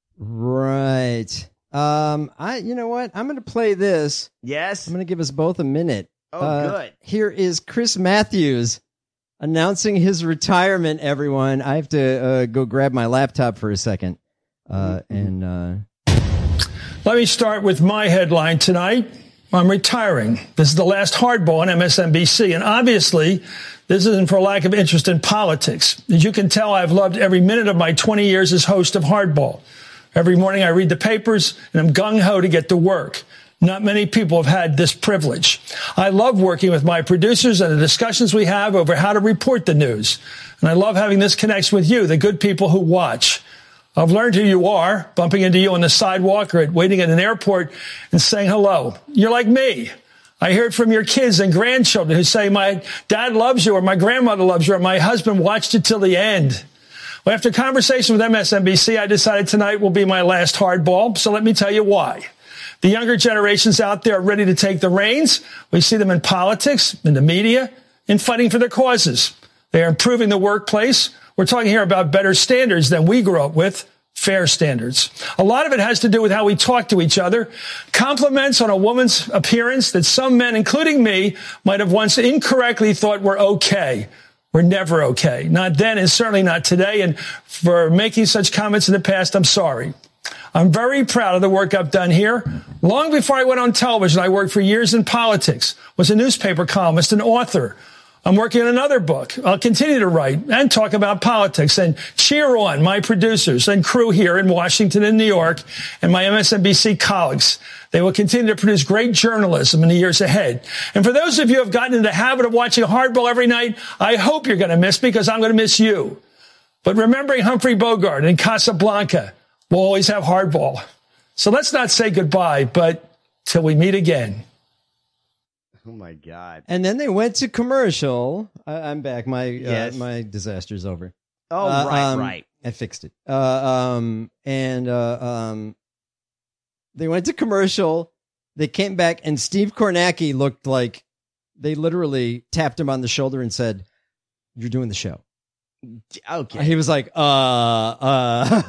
Right. Um. I. You know what? I'm going to play this. Yes. I'm going to give us both a minute. Oh, Uh, good. Here is Chris Matthews announcing his retirement. Everyone, I have to uh, go grab my laptop for a second. Uh, and uh, Let me start with my headline tonight. I'm retiring. This is the last Hardball on M S N B C. And obviously, this isn't for lack of interest in politics. As you can tell, I've loved every minute of my twenty years as host of Hardball. Every morning I read the papers and I'm gung-ho to get to work. Not many people have had this privilege. I love working with my producers and the discussions we have over how to report the news. And I love having this connection with you, the good people who watch. I've learned who you are, bumping into you on the sidewalk or at waiting at an airport and saying hello. You're like me. I hear it from your kids and grandchildren who say, my dad loves you, or my grandmother loves you, or my husband watched it till the end. Well, after conversation with M S N B C, I decided tonight will be my last Hardball. So let me tell you why. The younger generations out there are ready to take the reins. We see them in politics, in the media, in fighting for their causes. They are improving the workplace. We're talking here about better standards than we grew up with, fair standards. A lot of it has to do with how we talk to each other. Compliments on a woman's appearance that some men, including me, might have once incorrectly thought were okay. We're never okay. Not then and certainly not today. And for making such comments in the past, I'm sorry. I'm very proud of the work I've done here. Long before I went on television, I worked for years in politics, was a newspaper columnist, an author. I'm working on another book. I'll continue to write and talk about politics and cheer on my producers and crew here in Washington and New York and my M S N B C colleagues. They will continue to produce great journalism in the years ahead. And for those of you who have gotten into the habit of watching Hardball every night, I hope you're going to miss me because I'm going to miss you. But remembering Humphrey Bogart and Casablanca, we'll always have Hardball. So let's not say goodbye, but till we meet again. Oh my God! and then they went to commercial. I, I'm back. My Yes. uh, my disaster's over. Oh, Uh, right, um, right. I fixed it. Uh, um, and uh, um, they went to commercial. They came back, and Steve Kornacki looked like they literally tapped him on the shoulder and said, "You're doing the show." Okay. He was like, "Uh, uh,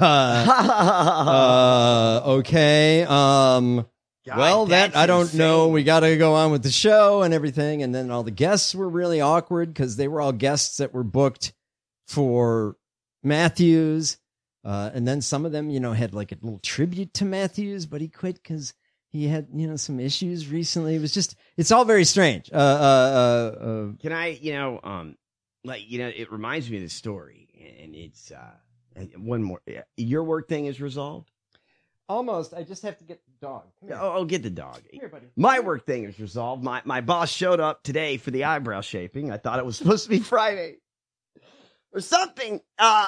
uh, okay." Um, God, well, that that's I don't insane. know. We got to go on with the show and everything. And then all the guests were really awkward because they were all guests that were booked for Matthews. Uh, and then some of them, you know, had like a little tribute to Matthews, but he quit because he had, you know, some issues recently. It was just, it's all very strange. Uh, uh, uh, uh, Can I, you know, um, like, you know, it reminds me of this story, and it's uh, one more. Your work thing is resolved. almost. I just have to get the dog. Come here. Oh, oh, get the dog. Here, buddy. My work thing is resolved. My my boss showed up today for the eyebrow shaping. I thought it was supposed to be Friday or something. Uh,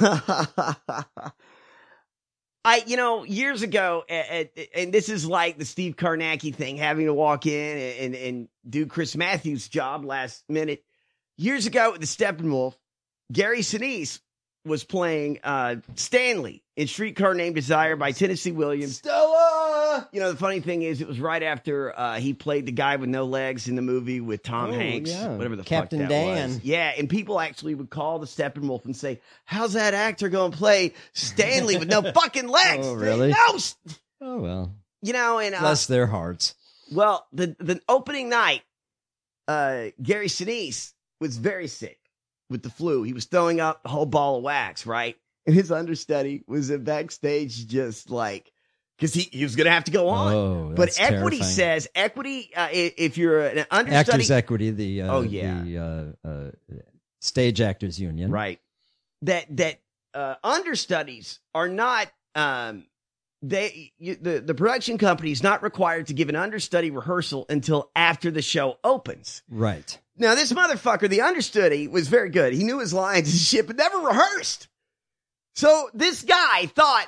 I, you know, years ago, and, and this is like the Steve Kornacki thing, having to walk in and, and do Chris Matthews' job last minute. Years ago at the Steppenwolf, Gary Sinise was playing uh, Stanley in Streetcar Named Desire by Tennessee Williams. Stella! You know, the funny thing is, it was right after uh, he played the guy with no legs in the movie with Tom Oh, Hanks, yeah. whatever the Captain fuck that Dan. was. Yeah, and people actually would call the Steppenwolf and say, how's that actor going to play Stanley with no fucking legs? Oh, really? No! Oh, well. You know, and uh, Bless their hearts. well, the the opening night, uh, Gary Sinise was very sick with the flu. He was throwing up a whole ball of wax, right? And his understudy was at backstage just like, because he, he was going to have to go on. Oh, but that's Equity terrifying. says, Equity, uh, i- if you're an understudy. Actors Equity, the uh, Oh, yeah. the uh, uh, Stage Actors Union, Right. That, that uh, understudies are not, um, they you, the, the production company is not required to give an understudy rehearsal until after the show opens. Right. Now, this motherfucker, the understudy, was very good. He knew his lines and shit, but never rehearsed. So this guy thought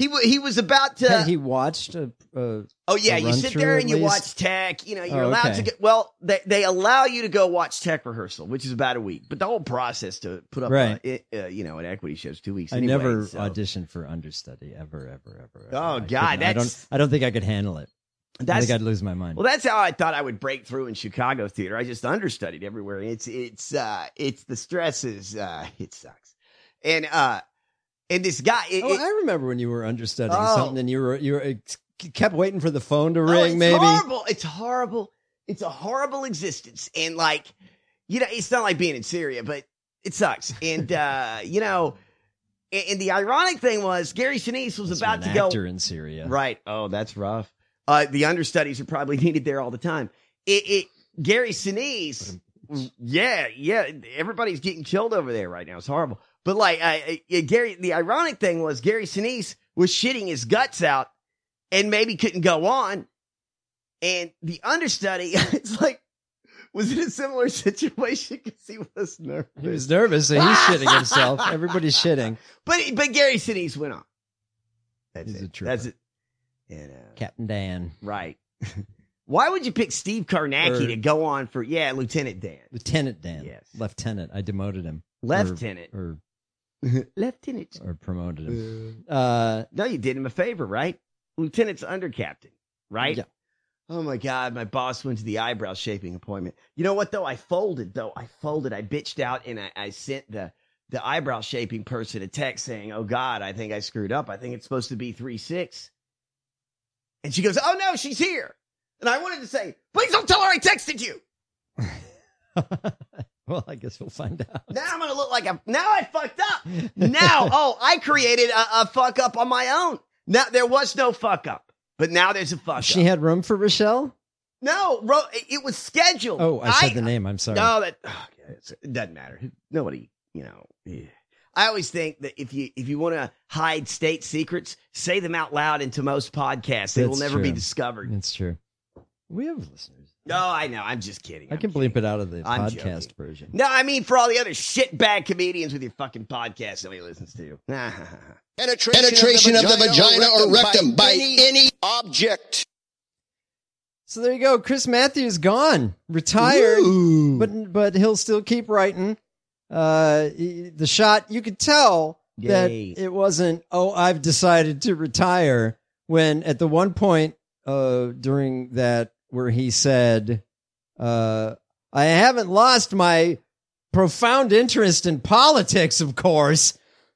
He w- he was about to. Had he watched a. a oh yeah, a you sit run-through there at and you least? watch tech. You know, you're Oh, allowed okay. to get. Well, they they allow you to go watch tech rehearsal, which is about a week. But the whole process to put up, Right. a, uh, you know, an equity show is two weeks. I anyway, never so. auditioned for understudy ever, ever, ever. ever. Oh I God, couldn't- I that's don't. I don't think I could handle it. I that's think I'd lose my mind. well, that's how I thought I would break through in Chicago theater. I just understudied everywhere. It's it's uh it's the stress is uh it sucks, and uh and this guy. It, oh, it- I remember when you were understudying Oh. something, and you were you were kept waiting for the phone to Oh, ring. it's maybe horrible. It's horrible. It's a horrible existence. And like, you know, it's not like being in Syria, but it sucks. And, uh, you know, and, and the ironic thing was Gary Sinise was That's about an to go. actor in Syria, Right. Oh, that's rough. Uh, the understudies are probably needed there all the time. It, it Gary Sinise. Yeah. Yeah. Everybody's getting killed over there right now. It's horrible. But like, I, I, Gary, the ironic thing was Gary Sinise was shitting his guts out and maybe couldn't go on. And the understudy, it's like, was in a similar situation because he was nervous. He was nervous, so he's shitting himself. Everybody's shitting. But but Gary Sinise went on. That's He's a it. trooper. That's it. And, uh, Captain Dan, right. Why would you pick Steve Karnacki Or- to go on for, yeah, Lieutenant Dan? Lieutenant Dan, Yes. Lieutenant. I demoted him. Lieutenant. or Lieutenant. or, or promoted him. Uh, No, you did him a favor, right? Lieutenant's under captain, right? Yeah. Oh my God, my boss went to the eyebrow shaping appointment. You know what though? I folded though. I folded. I bitched out and I, I sent the the eyebrow shaping person a text saying, "Oh God, I think I screwed up. I think it's supposed to be three six." And she goes, "Oh no, she's here." And I wanted to say, "Please don't tell her I texted you." well, I guess we'll find out. Now I'm gonna look like a. Now I fucked up. Now, oh, I created a, a fuck up on my own. Now there was no fuck up, but now there's a fuck She up. had room for Rochelle? No, ro- it was scheduled. Oh, I said the name. I'm sorry. No, that oh, okay, it's- it doesn't matter. Nobody, you know. Yeah. I always think that if you if you want to hide state secrets, say them out loud into most podcasts. They will That's never be true. discovered. It's true. We have listeners. No, I know. I'm just kidding. I I'm can kidding. bleep it out of the I'm podcast joking. version. No, I mean for all the other shitbag comedians with your fucking podcast nobody listens to. Penetration, Penetration of, the of the vagina or rectum by, by any, any object. So there you go. Chris Matthews gone, retired, Ooh. but but he'll still keep writing. Uh, he- the shot you could tell that Yay. it wasn't. Oh, I've decided to retire. When at the one point uh during that where he said, uh, "I haven't lost my profound interest in politics, of course."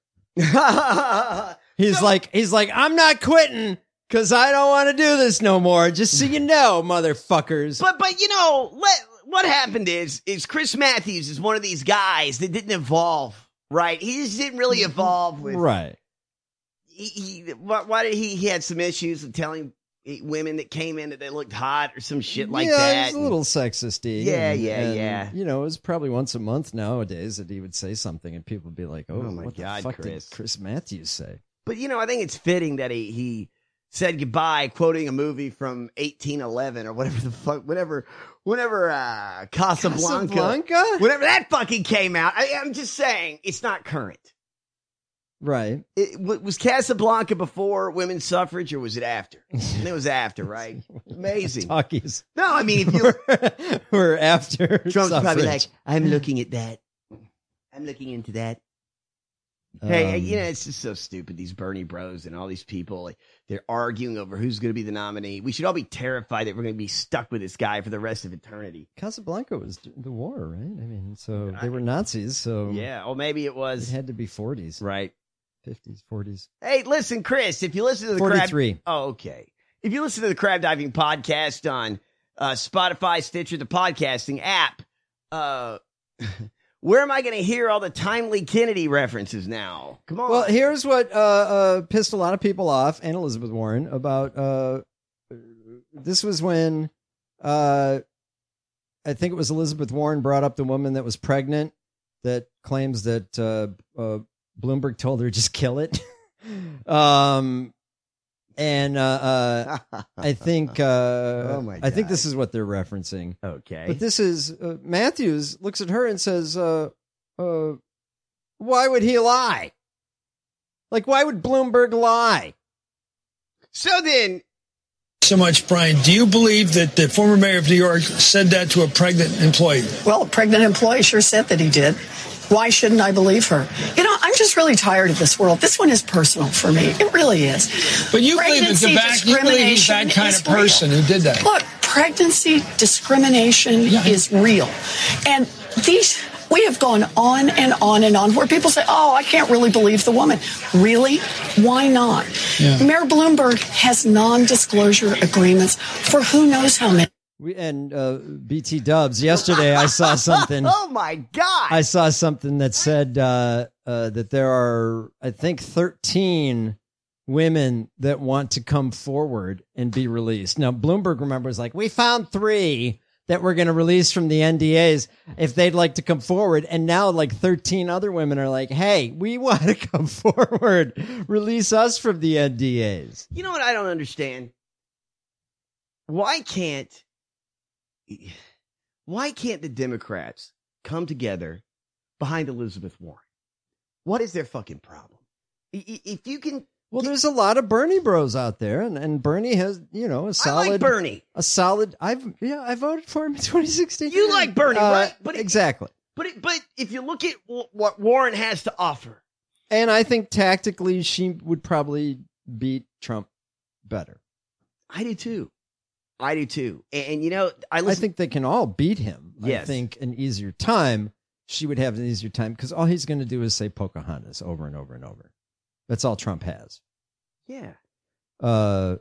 He's So- like, he's like, "I'm not quitting because I don't want to do this no more. Just so you know, motherfuckers." But but you know, let, what happened is is Chris Matthews is one of these guys that didn't evolve, right? He just didn't really evolve with Right. He, he why, why did he he had some issues with telling women that came in that they looked hot or some shit like yeah, that. he's a little sexist-y. Yeah, and- yeah, and, yeah. You know, it was probably once a month nowadays that he would say something and people would be like, "Oh, Oh my what God, the fuck Chris. did Chris Matthews say?" But you know, I think it's fitting that he he said goodbye, quoting a movie from eighteen eleven or whatever the fuck, whatever, whenever uh, Casablanca, Casablanca? whenever that fucking came out. I, I'm just saying, it's not current. Right. It, w- was Casablanca before women's suffrage or was it after? It was after, right? Amazing. Talkies. No, I mean, if you We're after Trump's probably suffrage. like, I'm looking at that. I'm looking into that. Hey, Um, you know, it's just so stupid. These Bernie bros and all these people, like, they're arguing over who's going to be the nominee. We should all be terrified that we're going to be stuck with this guy for the rest of eternity. Casablanca was the war, right? I mean, so they were Nazis, so Yeah, or maybe it it was. had to be forties, Right. fifties, forties. Hey, listen, Chris, if you listen to the forty-three. crab, oh, okay. If you listen to the Crab Diving Podcast on uh, Spotify, Stitcher, the podcasting app, uh, where am I going to hear all the timely Kennedy references now? Come on. Well, here's what uh, uh, pissed a lot of people off, and Elizabeth Warren, about uh, this was when uh, I think it was Elizabeth Warren brought up the woman that was pregnant that claims that uh, uh, Bloomberg told her just kill it. um, and uh, uh, I think uh, Oh, my I think God. this is what they're referencing. okay. But this is uh, Matthews looks at her and says, uh, uh, "Why would he lie? Like, why would Bloomberg lie? So then, so much, Brian. Do you believe that the former mayor of New York said that to a pregnant employee? Well, a pregnant employee sure said that he did. Why shouldn't I believe her? You know, I'm just really tired of this world. This one is personal for me. It really is. But you believe it's the back, you believe he's that kind of person who did that? Look, pregnancy discrimination yeah. is real. And these, we have gone on and on and on where people say, oh, I can't really believe the woman. Really? Why not? Yeah. Mayor Bloomberg has non-disclosure agreements for who knows how many. We, and uh, B T Dubs, yesterday I saw something. Oh, my God. I saw something that said uh, uh, that there are, I think, thirteen women that want to come forward and be released. Now, Bloomberg, remember, is like, we found three that we're going to release from the N D As if they'd like to come forward. And now, like, thirteen other women are like, hey, we want to come forward. Release us from the N D As. You know what I don't understand? Why can't... Why can't the Democrats come together behind Elizabeth Warren? What is their fucking problem? If you can... Well, there's a lot of Bernie bros out there, and, and Bernie has, you know, a solid... I like Bernie. A solid... I've Yeah, I voted for him in twenty sixteen. You like Bernie, uh, right? But it, exactly. But it, but if you look at what Warren has to offer... And I think tactically she would probably beat Trump better. I do, too. I do too. And, and you know, I listen- I think they can all beat him. Yes. I think an easier time, she would have an easier time because all he's going to do is say Pocahontas over and over and over. That's all Trump has. Yeah. Uh,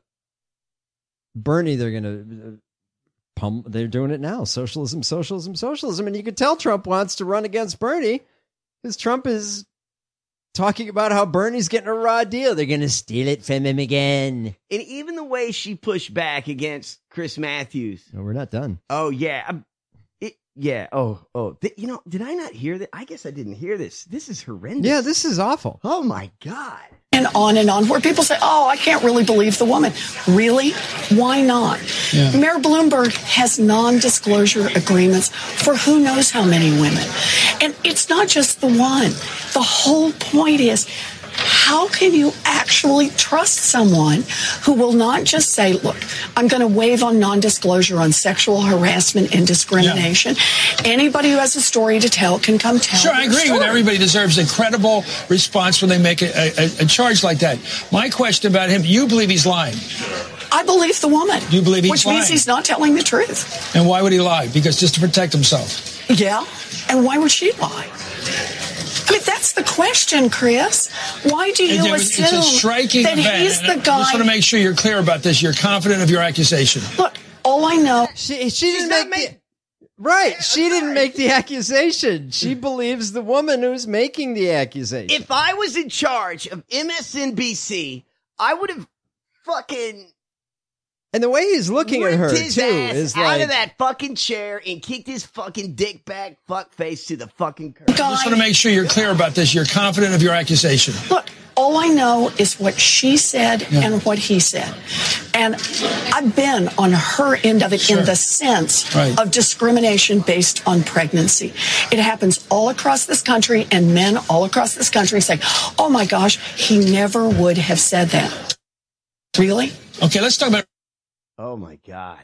Bernie, they're going to pum. They're doing it now. Socialism, socialism, socialism. And you can tell Trump wants to run against Bernie because Trump is talking about how Bernie's getting a raw deal. They're going to steal it from him again. And even the way she pushed back against Chris Matthews. No, we're not done. Oh, yeah. I'm, it, yeah. Oh, oh. Th- you know, did I not hear that? I guess I didn't hear this. This is horrendous. Yeah, this is awful. Oh, my God. And on and on, where people say, oh, I can't really believe the woman. Really? Why not? Yeah. Mayor Bloomberg has non-disclosure agreements for who knows how many women. And it's not just the one. The whole point is, how can you actually trust someone who will not just say, look, I'm going to waive on non-disclosure on sexual harassment and discrimination. Yeah. Anybody who has a story to tell can come tell. Sure, I agree story. with everybody deserves a credible response when they make a, a, a charge like that. My question about him, you believe he's lying? I believe the woman. You believe he's Which lying? means he's not telling the truth. And why would he lie? Because just to protect himself. Yeah. And why would she lie? I mean, that's the question, Chris. Why do you it, assume it's a striking that event. he's the I guy? I just want to make sure you're clear about this. You're confident of your accusation. Look, all I know... She, she didn't make... make the, right, she didn't make the accusation. She believes the woman who's making the accusation. If I was in charge of M S N B C, I would have fucking... And the way he's looking at her, his too, ass is out like... of that fucking chair and kicked his fucking dick bag fuck face to the fucking curb. I just want to make sure you're clear about this. You're confident of your accusation. Look, all I know is what she said yeah. and what he said. And I've been on her end of it sure. in the sense right. of discrimination based on pregnancy. It happens all across this country, and men all across this country say, oh my gosh, he never would have said that. Really? Okay, let's talk about... Oh, my God.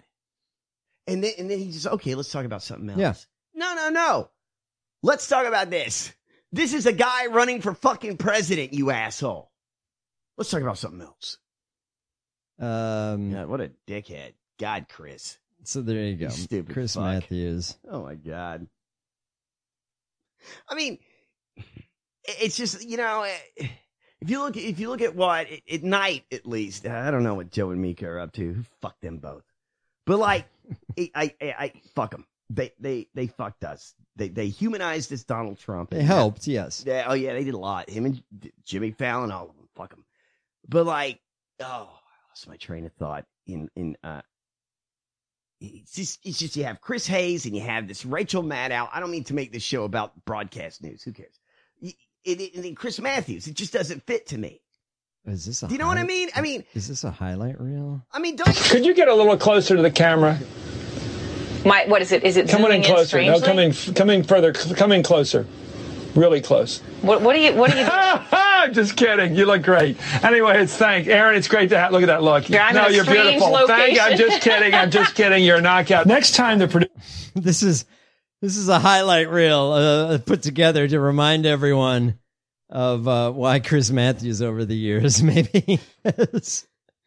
And then, and then he just, okay, let's talk about something else. Yeah. No, no, no. Let's talk about this. This is a guy running for fucking president, you asshole. Let's talk about something else. Um, God, what a dickhead. God, Chris. So there you go. You stupid Chris fuck. Matthews. Oh, my God. I mean, it's just, you know... If you look, if you look at what at night, at least, I don't know what Joe and Mika are up to. Fuck them both. But like, I, I, I, fuck them. They, they, they fucked us. They, they humanized this Donald Trump. They helped, yes. Yeah, oh yeah, they did a lot. Him and Jimmy Fallon, all of them. Fuck them. But like, oh, I lost my train of thought. In, in, uh, it's just, it's just you have Chris Hayes and you have this Rachel Maddow. I don't mean to make this show about broadcast news. Who cares? You, It, it, and then Chris Matthews, it just doesn't fit to me. Is this a Do you know high, what I mean? I mean, is this a highlight reel? I mean, don't. Could you get a little closer to the camera? My, what is it? Is it coming in closer? In no, coming, coming further, coming closer, really close. What, what are you? What are you? I'm just kidding. You look great. Anyway, it's thank Aaron. It's great to have. Look at that look. You're no, in a you're strange beautiful. location. Thank you. I'm just kidding. I'm just kidding. You're a knockout. Next time the producer. This is this is a highlight reel uh, put together to remind everyone of uh, why Chris Matthews over the years maybe has,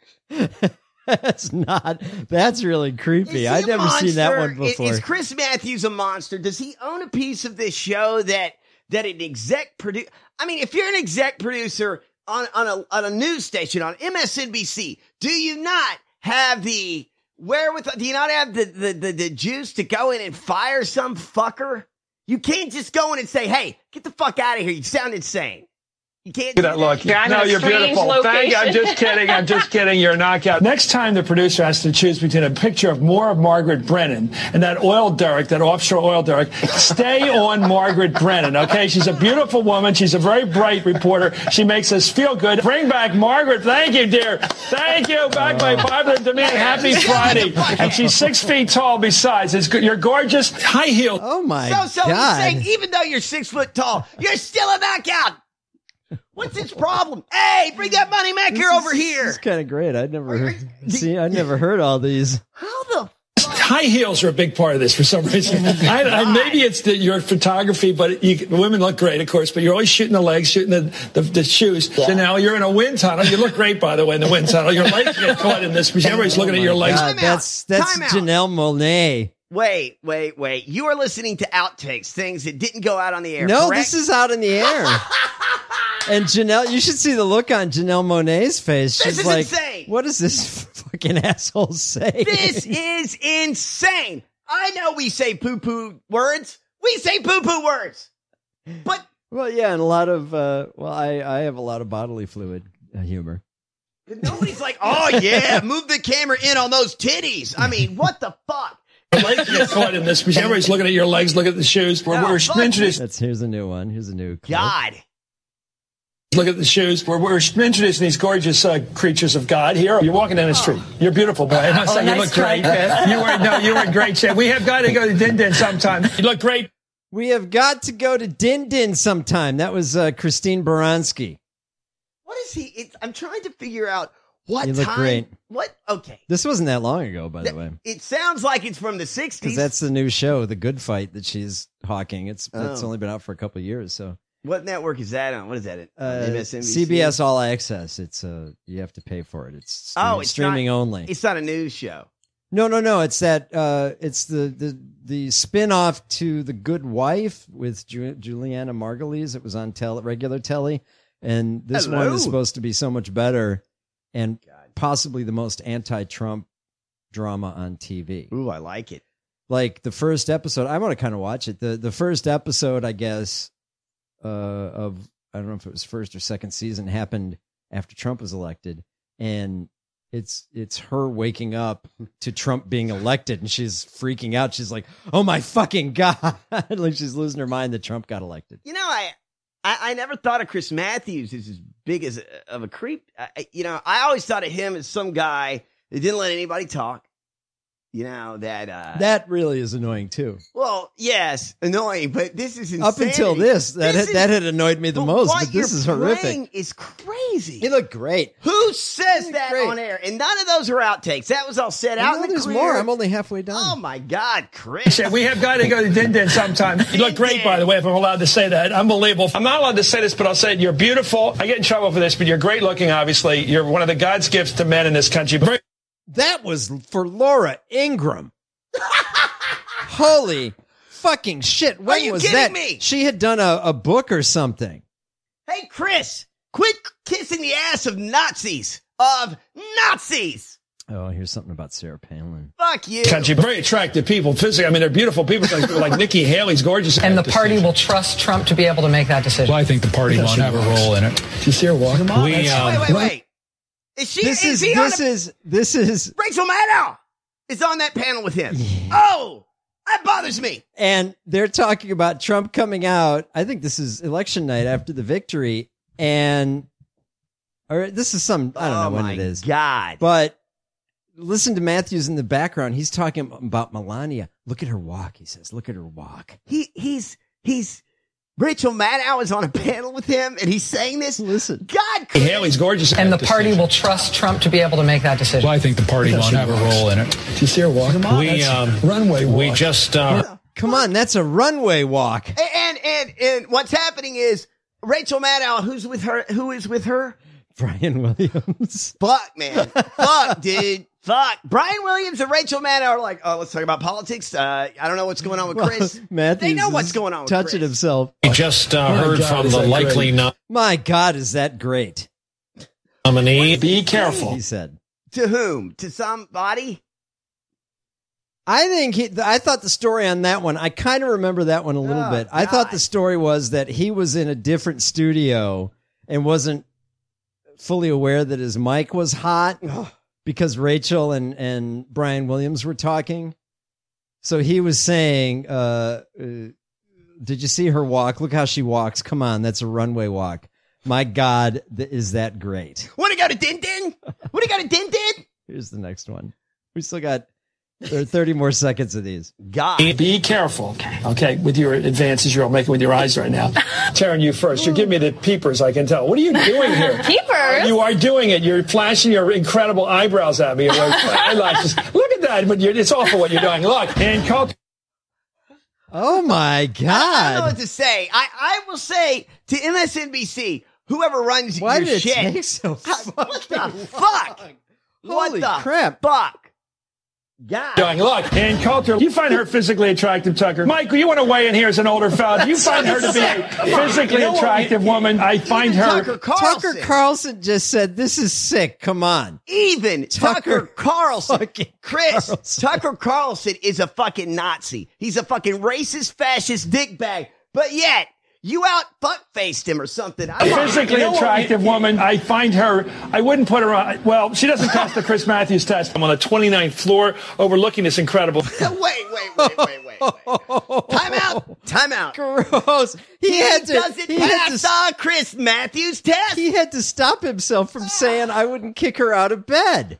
that's not that's really creepy. I've never monster? seen that one before. Is Chris Matthews a monster? Does he own a piece of this show that that an exec produce? I mean, if you're an exec producer on on a on a news station on M S N B C, do you not have the wherewithal? Do you not have the the the, the juice to go in and fire some fucker? You can't just go in and say, "Hey, get the fuck out of here. You sound insane." You can't Look at that look. You're no, you're beautiful. Location. Thank you. I'm just kidding. I'm just kidding. You're a knockout. Next time the producer has to choose between a picture of more of Margaret Brennan and that oil derrick, that offshore oil derrick, stay on Margaret Brennan, okay? She's a beautiful woman. She's a very bright reporter. She makes us feel good. Bring back Margaret. Thank you, dear. Thank you. Back by popular demand. Happy Friday. And she's six feet tall besides. It's good. You're gorgeous. High heel. Oh, my so, so God. he's saying, even though you're six foot tall, you're still a knockout. What's its problem? Hey, bring that money maker over here. It's kind of great. I'd never heard, see. I'd never heard all these. How the high heels are a big part of this for some reason. I, I, maybe it's the, your photography, but you, women look great, of course, but you're always shooting the legs, shooting the, the, the shoes. Yeah. So now you're in a wind tunnel. You look great, by the way, in the wind tunnel. Your legs get caught in this because everybody's looking oh at your legs. God, that's that's Time Janelle Monáe. Wait, wait, wait. You are listening to outtakes, things that didn't go out on the air, No, correct? this is out in the air. And Janelle, you should see the look on Janelle Monáe's face. This She's is like, insane. what does this fucking asshole say? This is insane. I know we say poo-poo words. We say poo-poo words. But well, yeah, and a lot of, uh, well, I, I have a lot of bodily fluid uh, humor. Nobody's like, oh, yeah, move the camera in on those titties. I mean, what the fuck? Legs get caught in this because everybody's looking at your legs, look at the shoes. We're, No, we're fuck introduced. That's, here's a new one. Here's a new clip. God. Look at the shoes. We're, we're introducing these gorgeous uh, creatures of God here. You're walking down the street. You're beautiful, Brian. Oh, you nice look great. try, You were no, you were in great shape. We have got to go to Din Din sometime. You look great. We have got to go to Din Din sometime. That was uh, Christine Baranski. What is he? It's, I'm trying to figure out what You look time. great. What? Okay. This wasn't that long ago, by the way. It sounds like it's from the sixties. Because that's the new show, The Good Fight, that she's hawking. It's it's Oh. only been out for a couple of years, so. What network is that on? What is that? Uh, Uh, M S N B C? C B S All Access. It's uh, you have to pay for it. It's stream, Oh, it's streaming not, only. It's not a news show. No, no, no. It's that. Uh, it's the the the spin-off to The Good Wife with Ju- Juliana Margulies. It was on tel- regular telly, and this Hello. one is supposed to be so much better and possibly the most anti-Trump drama on T V. Ooh, I like it. Like the first episode, I want to kind of watch it. The the first episode, I guess, uh, of I don't know if it was first or second season, happened after Trump was elected, and it's it's her waking up to Trump being elected, and she's freaking out. She's like, "Oh my fucking god!" Like she's losing her mind that Trump got elected. You know, I, I I never thought of Chris Matthews as as big as a, of a creep. I, you know, I always thought of him as some guy that didn't let anybody talk. You know, that... Uh, That really is annoying, too. well, yes, annoying, but this is insanity. Up until this, that This had, is- that had annoyed me the but most, what but this you're is horrific. playing is crazy. He looked great. Who says that great. on air? And none of those are outtakes. That was all said out No, in the there's clear. more. I'm only halfway done. Oh, my God, Chris. We have got to go to Din Din sometime. You look great, by the way, if I'm allowed to say that. Unbelievable. I'm not allowed to say this, but I'll say it. You're beautiful. I get in trouble for this, but you're great looking, obviously. You're one of the God's gifts to men in this country. Very- That was for Laura Ingraham. Holy fucking shit. When Are you was kidding that? me? She had done a, a book or something. Hey, Chris, quit kissing the ass of Nazis. Of Nazis. Oh, here's something about Sarah Palin. Fuck you. country. Very attractive people physically. I mean, they're beautiful people like, like Nikki Haley's gorgeous. And the party will trust Trump to be able to make that decision. Well, I think the party won't have a role in it. Do you see her walking? We, um, Wait, wait, wait. Is she? This is, is he on this the, is this is Rachel Maddow is on that panel with him. Oh, that bothers me. and they're talking about Trump coming out. I think this is election night after the victory, and or this is some I don't oh know when my it is. God. But listen to Matthews in the background. He's talking about Melania. Look at her walk, he says. Look at her walk. He he's he's Rachel Maddow is on a panel with him, and he's saying this. Listen, God, Chris. Haley's gorgeous. And the party will trust Trump to be able to make that decision. Well, I think the party will have a role in it. Do you see her walking? We um, runway walk. We just uh, come on, that's a runway walk. And, and and and what's happening is Rachel Maddow, who's with her, who is with her? Brian Williams. Fuck, man. Fuck, dude. Fuck. Brian Williams and Rachel Maddow are like, oh, let's talk about politics. Uh, I don't know what's going on with Chris. Well, Matthews they know what's is going on with touching Chris. himself. we just uh, Oh my heard God, from is the that likely great. My God, is that great? nominee. Be careful. He said. To whom? To somebody? I think he, I thought the story on that one, I kind of remember that one a little Oh, bit. I God. thought the story was that he was in a different studio and wasn't fully aware that his mic was hot because Rachel and, and Brian Williams were talking. So he was saying, uh, uh, did you see her walk? Look how she walks. Come on. That's a runway walk. My God, th- is that great? Want to go to Din Din? Want to go to Din Din? Here's the next one. We still got there are thirty more seconds of these. God. Be careful. Okay. Okay, with your advances you're making with your eyes right now. Taryn, you first. You're giving me the peepers, I can tell. What are you doing here? Peepers? You are doing it. You're flashing your incredible eyebrows at me. Your eyelashes. Look at that. But you're, it's awful what you're doing. Look. And culture. Oh, my God. I don't know what to say. I, I will say to M S N B C, whoever runs Why your did it shit. take so What the fuck? What Holy the crap. fuck? God. Doing. Look, and culture. You find her physically attractive, Tucker. Michael, you want to weigh in here as an older fella. Do you find her to be a physically You know what? attractive woman? I find her. Tucker Carlson. Tucker Carlson just said, this is sick. Come on. Even Tucker, Tucker Carlson. fucking Chris, Carlson. Tucker Carlson is a fucking Nazi. He's a fucking racist, fascist dickbag. But yet, you out fuck-faced him or something. I A physically you know attractive woman. I find her, I wouldn't put her on, well, she doesn't pass the Chris Matthews test. I'm on the twenty-ninth floor overlooking this incredible. wait, wait, wait, wait, wait, wait. Time out. Time out. Gross. He, He had to, doesn't he had pass to, the Chris Matthews test. he had to stop himself from saying, I wouldn't kick her out of bed.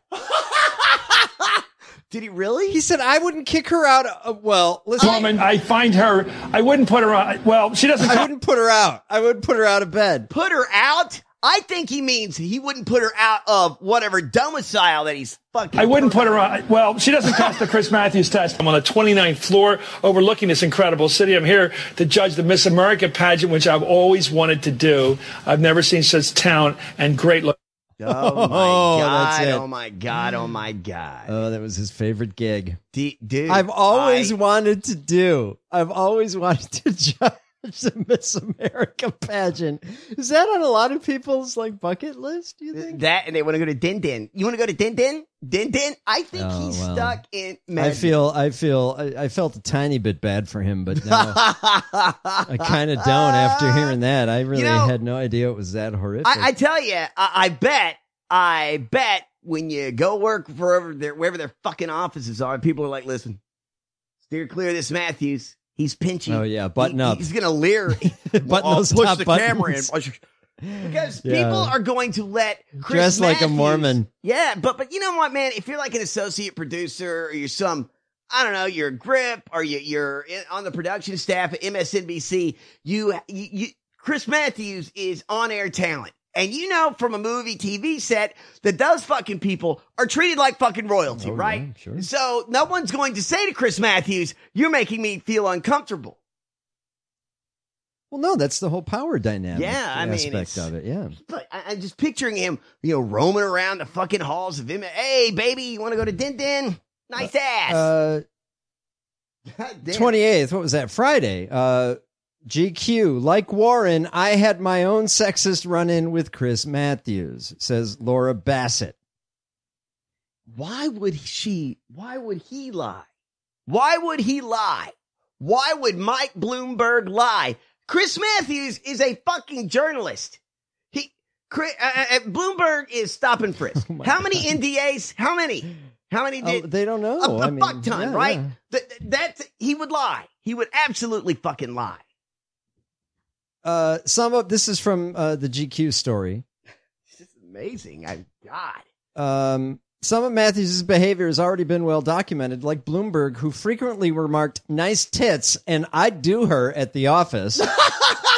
Did he really? He said, I wouldn't kick her out. Of, well, listen. Woman, I find her, I wouldn't put her on, well, she doesn't. I wouldn't put her out. I wouldn't put her out of bed. Put her out? I think he means he wouldn't put her out of whatever domicile that he's fucking. I wouldn't put her on, well, she doesn't pass the Chris Matthews test. I'm on the twenty-ninth floor overlooking this incredible city. I'm here to judge the Miss America pageant, which I've always wanted to do. I've never seen such talent and great look. Oh my Oh, god! that's it. Oh my god! Oh my god! Oh, that was his favorite gig. D- dude, I've always I- wanted to do. I've always wanted to judge the Miss America pageant. Is that on a lot of people's like bucket list? Do you think? that, and they want to go to Din Din. You want to go to Din Din? Din Din? I think Oh, he's well. stuck in. I feel, I feel, I, I felt a tiny bit bad for him, but now I kind of don't after hearing that. I really You know, had no idea it was that horrific. I, I tell you, I, I bet, I bet when you go work wherever their wherever their fucking offices are, people are like, "Listen, steer clear of this Matthews. He's pinchy. Oh, yeah, button He- up. He's gonna leer. Button I'll those push top the camera in." buttons. Because Yeah. people are going to let Chris Dress like a Matthews- Mormon. Yeah, but but you know what, man? If you're like an associate producer or you're some, I don't know, you're a grip or you, you're in, on the production staff at M S N B C, you, you, you Chris Matthews is on-air talent. And you know from a movie T V set that those fucking people are treated like fucking royalty, Oh, right? yeah, sure. So no one's going to say to Chris Matthews, "You're making me feel uncomfortable." Well, no, that's the whole power dynamic. Yeah, I mean, aspect it's- of it. Yeah. But I, I'm just picturing him, you know, roaming around the fucking halls of him. Hey, baby, you want to go to Din Din? Nice ass. Uh, God damn. twenty-eighth, what was that? Friday. Uh, G Q, like Warren, I had my own sexist run-in with Chris Matthews, says Laura Bassett. Why would she? Why would he lie? Why would he lie? Why would Mike Bloomberg lie? Chris Matthews is a fucking journalist. He, Chris, uh, uh, Bloomberg is stop and frisk. Oh my How many God. N D As? How many? How many Oh, did? they don't know. a, a I mean, fuck ton, yeah, right? yeah. That, that's he would lie. He would absolutely fucking lie. Uh, some of this is from uh, the G Q story. This is amazing. I God. Um, some of Matthews' behavior has already been well documented, like Bloomberg, who frequently remarked "nice tits" and "I'd do her" at the office.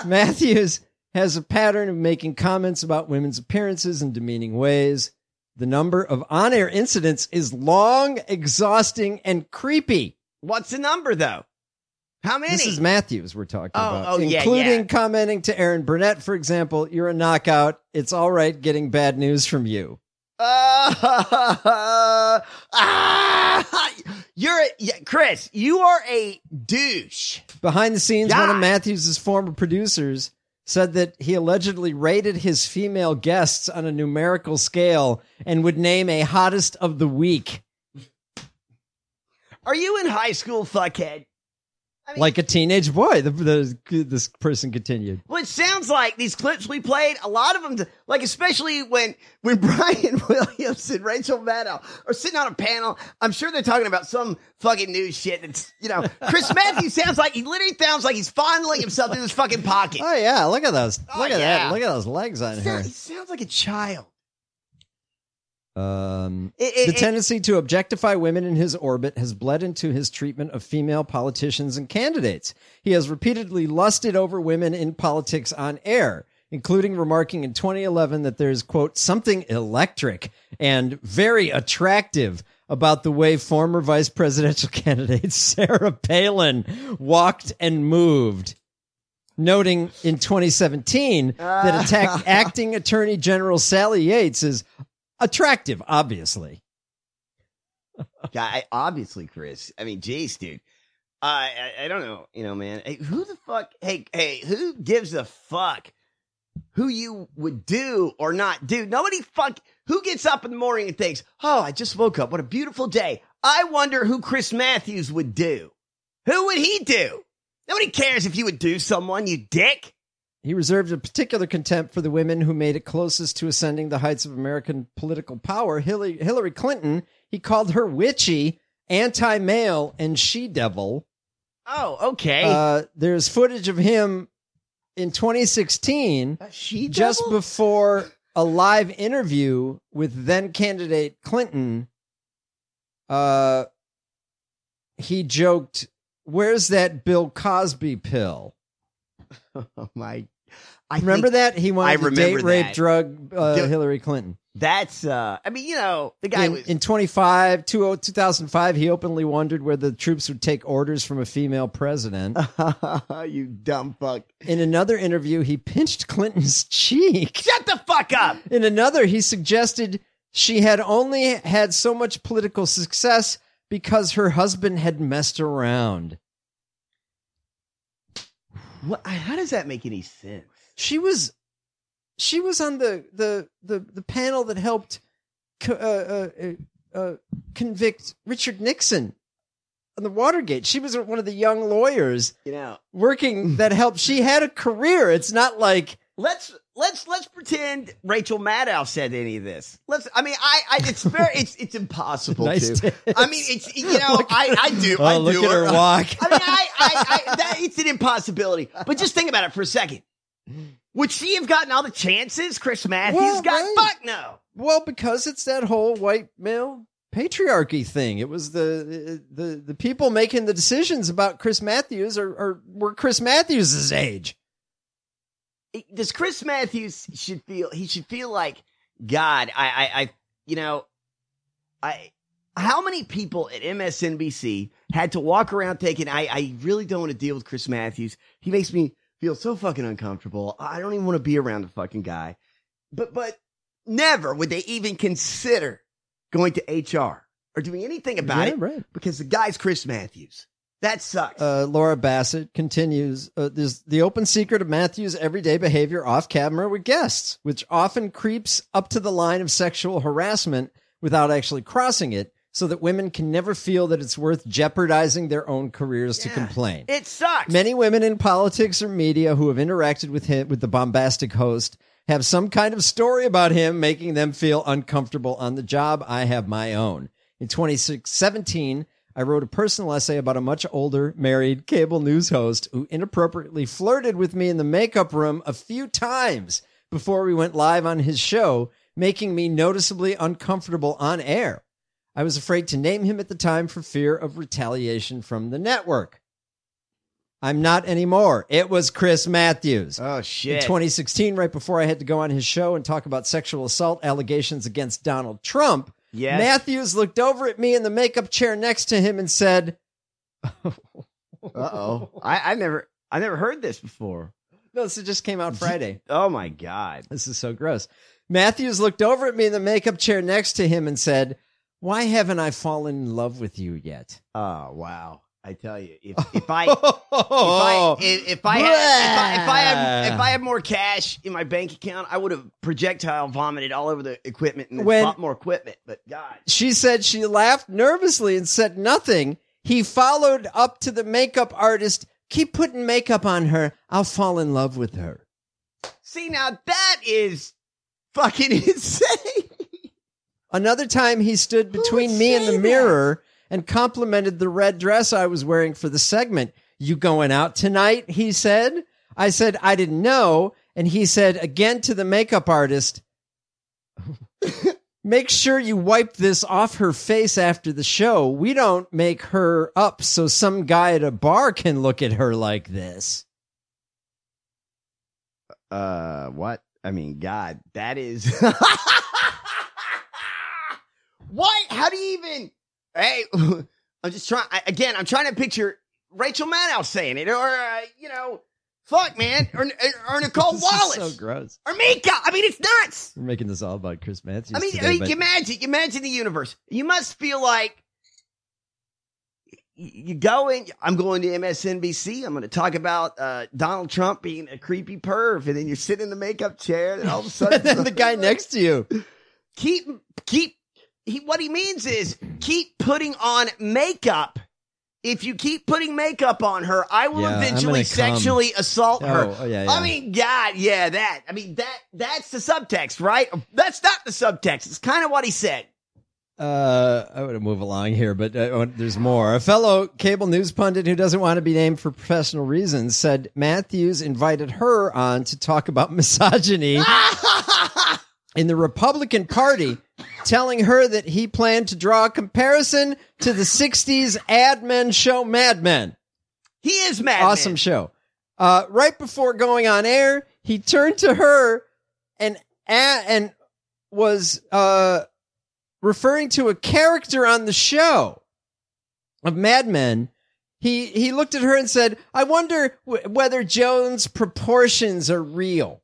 Matthews has a pattern of making comments about women's appearances in demeaning ways. The number of on-air incidents is long, exhausting, and creepy. What's the number, though? How many? This is Matthews we're talking Oh, about. oh, yeah, including yeah. commenting to Aaron Burnett, for example, "You're a knockout. It's all right getting bad news from you." Uh, ah, you're a, yeah, Chris, you are a douche. Behind the scenes, God. one of Matthews' former producers said that he allegedly rated his female guests on a numerical scale and would name a hottest of the week. Are you in high school, fuckhead? I mean, Like a teenage boy, the, the, this person continued. well, it sounds like these clips we played, a lot of them, like especially when when Brian Williams and Rachel Maddow are sitting on a panel, I'm sure they're talking about some fucking news shit. That's, you know, Chris Matthews sounds like, he literally sounds like he's fondling himself in his fucking pocket. Oh, yeah, look at those. Oh, look at yeah. that. Look at those legs on He here. sounds, he sounds like a child. Um, It- it- the it- tendency to objectify women in his orbit has bled into his treatment of female politicians and candidates. He has repeatedly lusted over women in politics on air, including remarking in twenty eleven that there's, quote, something electric and very attractive about the way former vice presidential candidate Sarah Palin walked and moved. Noting in twenty seventeen that attacked acting Attorney General Sally Yates as attractive, obviously. Guy, obviously, Chris. I mean, geez, dude. Uh, I, I don't know, you know, man. Hey, who the fuck? Hey, hey, who gives a fuck who you would do or not do? Nobody fuck. Who gets up in the morning and thinks, "Oh, I just woke up. What a beautiful day." I wonder who Chris Matthews would do. Who would he do? Nobody cares if you would do someone, you dick. He reserved a particular contempt for the women who made it closest to ascending the heights of American political power. Hillary, Hillary Clinton, he called her witchy, anti-male, and she-devil. Oh, okay. Uh, there's footage of him in twenty sixteen, she just before a live interview with then-candidate Clinton. Uh, he joked, "Where's that Bill Cosby pill?" Oh, my. I remember think- that? He I wanted to remember date, rape, that. drug uh, Dude, Hillary Clinton. That's, uh, I mean, you know, the guy in, was. in twenty-five, two thousand five, he openly wondered where the troops would take orders from a female president. You dumb fuck. In another interview, he pinched Clinton's cheek. Shut the fuck up. In another, he suggested she had only had so much political success because her husband had messed around. What, how does that make any sense? She was, she was on the the the, the panel that helped co- uh, uh, uh, convict Richard Nixon on the Watergate. She was one of the young lawyers, You know, working that helped. She had a career. It's not like let's let's let's pretend Rachel Maddow said any of this. Let's. I mean, I, I it's very it's it's impossible Nice to. tits. I mean, it's you know, I I do. Oh, I look do at her walk. I mean, I I, I that, it's an impossibility. But just think about it for a second. Would she have gotten all the chances Chris Matthews Well, got? right. Fuck no. well because it's that whole white male patriarchy thing. It was the the the people making the decisions about Chris Matthews or, or were Chris Matthews' age. Does Chris Matthews should feel he should feel like God? I, I, I you know, I. How many people at M S N B C had to walk around thinking, I, I really don't want to deal with Chris Matthews. He makes me feel so fucking uncomfortable. I don't even want to be around the fucking guy. But but never would they even consider going to H R or doing anything about Yeah, it right. because the guy's Chris Matthews. That sucks. Uh, Laura Bassett continues, uh, there's the open secret of Matthews' everyday behavior off camera with guests, which often creeps up to the line of sexual harassment without actually crossing it, so that women can never feel that it's worth jeopardizing their own careers to complain. It sucks. Many women in politics or media who have interacted with him, with the bombastic host, have some kind of story about him making them feel uncomfortable on the job. I have my own. In twenty seventeen, I wrote a personal essay about a much older, married cable news host who inappropriately flirted with me in the makeup room a few times before we went live on his show, making me noticeably uncomfortable on air. I was afraid to name him at the time for fear of retaliation from the network. I'm not anymore. It was Chris Matthews. Oh, shit. In twenty sixteen, right before I had to go on his show and talk about sexual assault allegations against Donald Trump, yes. Matthews looked over at me in the makeup chair next to him and said, uh-oh. I, I never I never heard this before. No, this just came out Friday. Oh, my God. This is so gross. Matthews looked over at me in the makeup chair next to him and said, why haven't I fallen in love with you yet? Oh, wow. I tell you, if if I if I if, if I had if I, if I had if I had more cash in my bank account, I would have projectile vomited all over the equipment and When- bought more equipment. But God, She said she laughed nervously and said nothing. He followed up to the makeup artist, keep putting makeup on her. I'll fall in love with her. see now that is fucking insane. Another time he stood between me and the mirror and complimented the red dress I was wearing for the segment. You going out tonight? He said. I said, I didn't know. And he said again to the makeup artist, make sure you wipe this off her face after the show. We don't make her up so some guy at a bar can look at her like this. Uh, what? I mean, God, that is. What? How do you even? Hey, I'm just trying. I, again, I'm trying to picture Rachel Maddow saying it, or uh, you know, fuck, man, or, or Nicole This is Wallace, so gross. or Mika. I mean, it's nuts. We're making this all about Chris Matthews. I mean, today, I mean, but- imagine, imagine the universe. You must feel like y- you go in. I'm going to M S N B C. I'm going to talk about uh, Donald Trump being a creepy perv, and then you're sitting in the makeup chair, and all of a sudden, and then the guy next to you. keep keep. He, what he means is keep putting on makeup. If you keep putting makeup on her, I will Yeah, I'm eventually gonna sexually come. assault her. Oh, oh, yeah, I yeah. mean, God, yeah, that. I mean, that. That's the subtext, right? That's not the subtext. It's kind of what he said. Uh, I want to move along here, but uh, there's more. A fellow cable news pundit who doesn't want to be named for professional reasons said Matthews invited her on to talk about misogyny in the Republican Party, telling her that he planned to draw a comparison to the sixties ad men show Mad Men. He is Mad Awesome Men. show. Uh, right before going on air, he turned to her and and was uh, referring to a character on the show of Mad Men. He he looked at her and said, "I wonder w- whether Joan's proportions are real."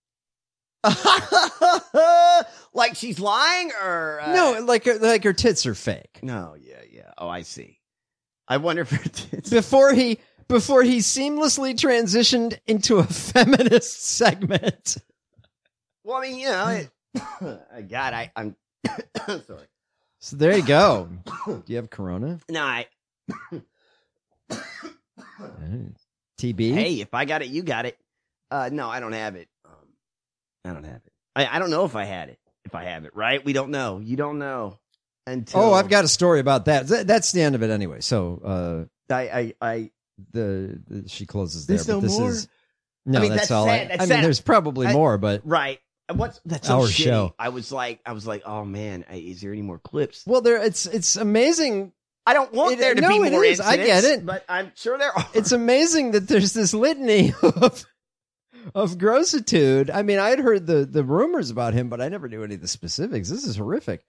Like she's lying, or uh, No, like her, like her tits are fake. No, yeah, yeah. Oh, I see. I wonder if her tits. Before he before he seamlessly transitioned into a feminist segment. Well, I mean, you know, it, God, I, I'm sorry. So there you go. Do you have Corona? No, I. T B? Hey, if I got it, you got it. Uh, no, I don't have it. Um, I don't have it. I, I don't know if I had it. If I have it, right? We don't know. You don't know until. Oh, I've got a story about that. Th- That's the end of it anyway. So, uh, I, I, I. The, the she closes there. There's but no this more? is no. I mean, that's, that's all. sad. I, That's I mean, sad. there's probably I- more, but Right. What's that's so Our shitty. show. I was like, I was like, oh man, I, is there any more clips? well, there. It's it's amazing. I don't want It- there to no, be it more is. I incidents, get it. but I'm sure there are. It's amazing that there's this litany of of grossitude. I mean, I had heard the the rumors about him, but I never knew any of the specifics. This is horrific.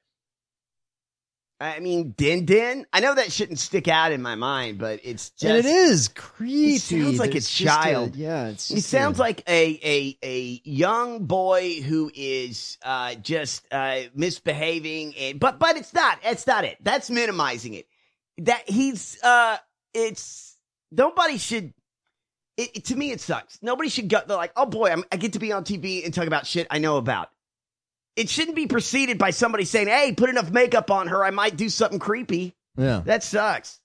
I mean, Din Din. I know that shouldn't stick out in my mind, but it's just. and it is creepy. It sounds like a There's just child. yeah, it's It just sounds a- like a, a a young boy who is uh, just uh, misbehaving, and but but it's not. It's not it. That's minimizing it. That he's uh, it's nobody should. It, it- to me, it sucks. Nobody should go. They're like, oh boy, I'm, I get to be on T V and talk about shit I know about. It shouldn't be preceded by somebody saying, "Hey, put enough makeup on her. I might do something creepy." yeah. That sucks.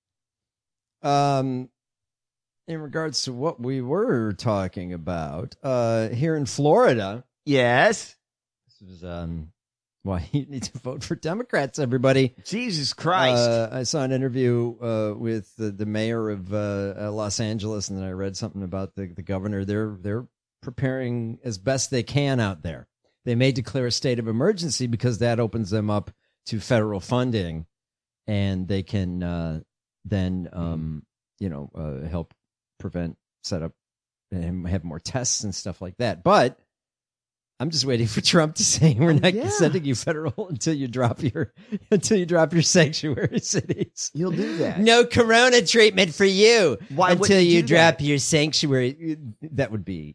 Um, in regards to what we were talking about, uh, here in Florida, Yes. this is um, why you need to vote for Democrats. Everybody, Jesus Christ. Uh, I saw an interview uh, with the, the mayor of uh, uh, Los Angeles, and then I read something about the, the governor. They're they're preparing as best they can out there. They may declare a state of emergency because that opens them up to federal funding, and they can uh, then um, you know uh, help prevent, set up, and have more tests and stuff like that. But I'm just waiting for Trump to say we're not yeah. sending you federal until you drop your until you drop your sanctuary cities. He'll do that. No corona treatment for you Why until wouldn't he you do drop that? your sanctuary. That would be,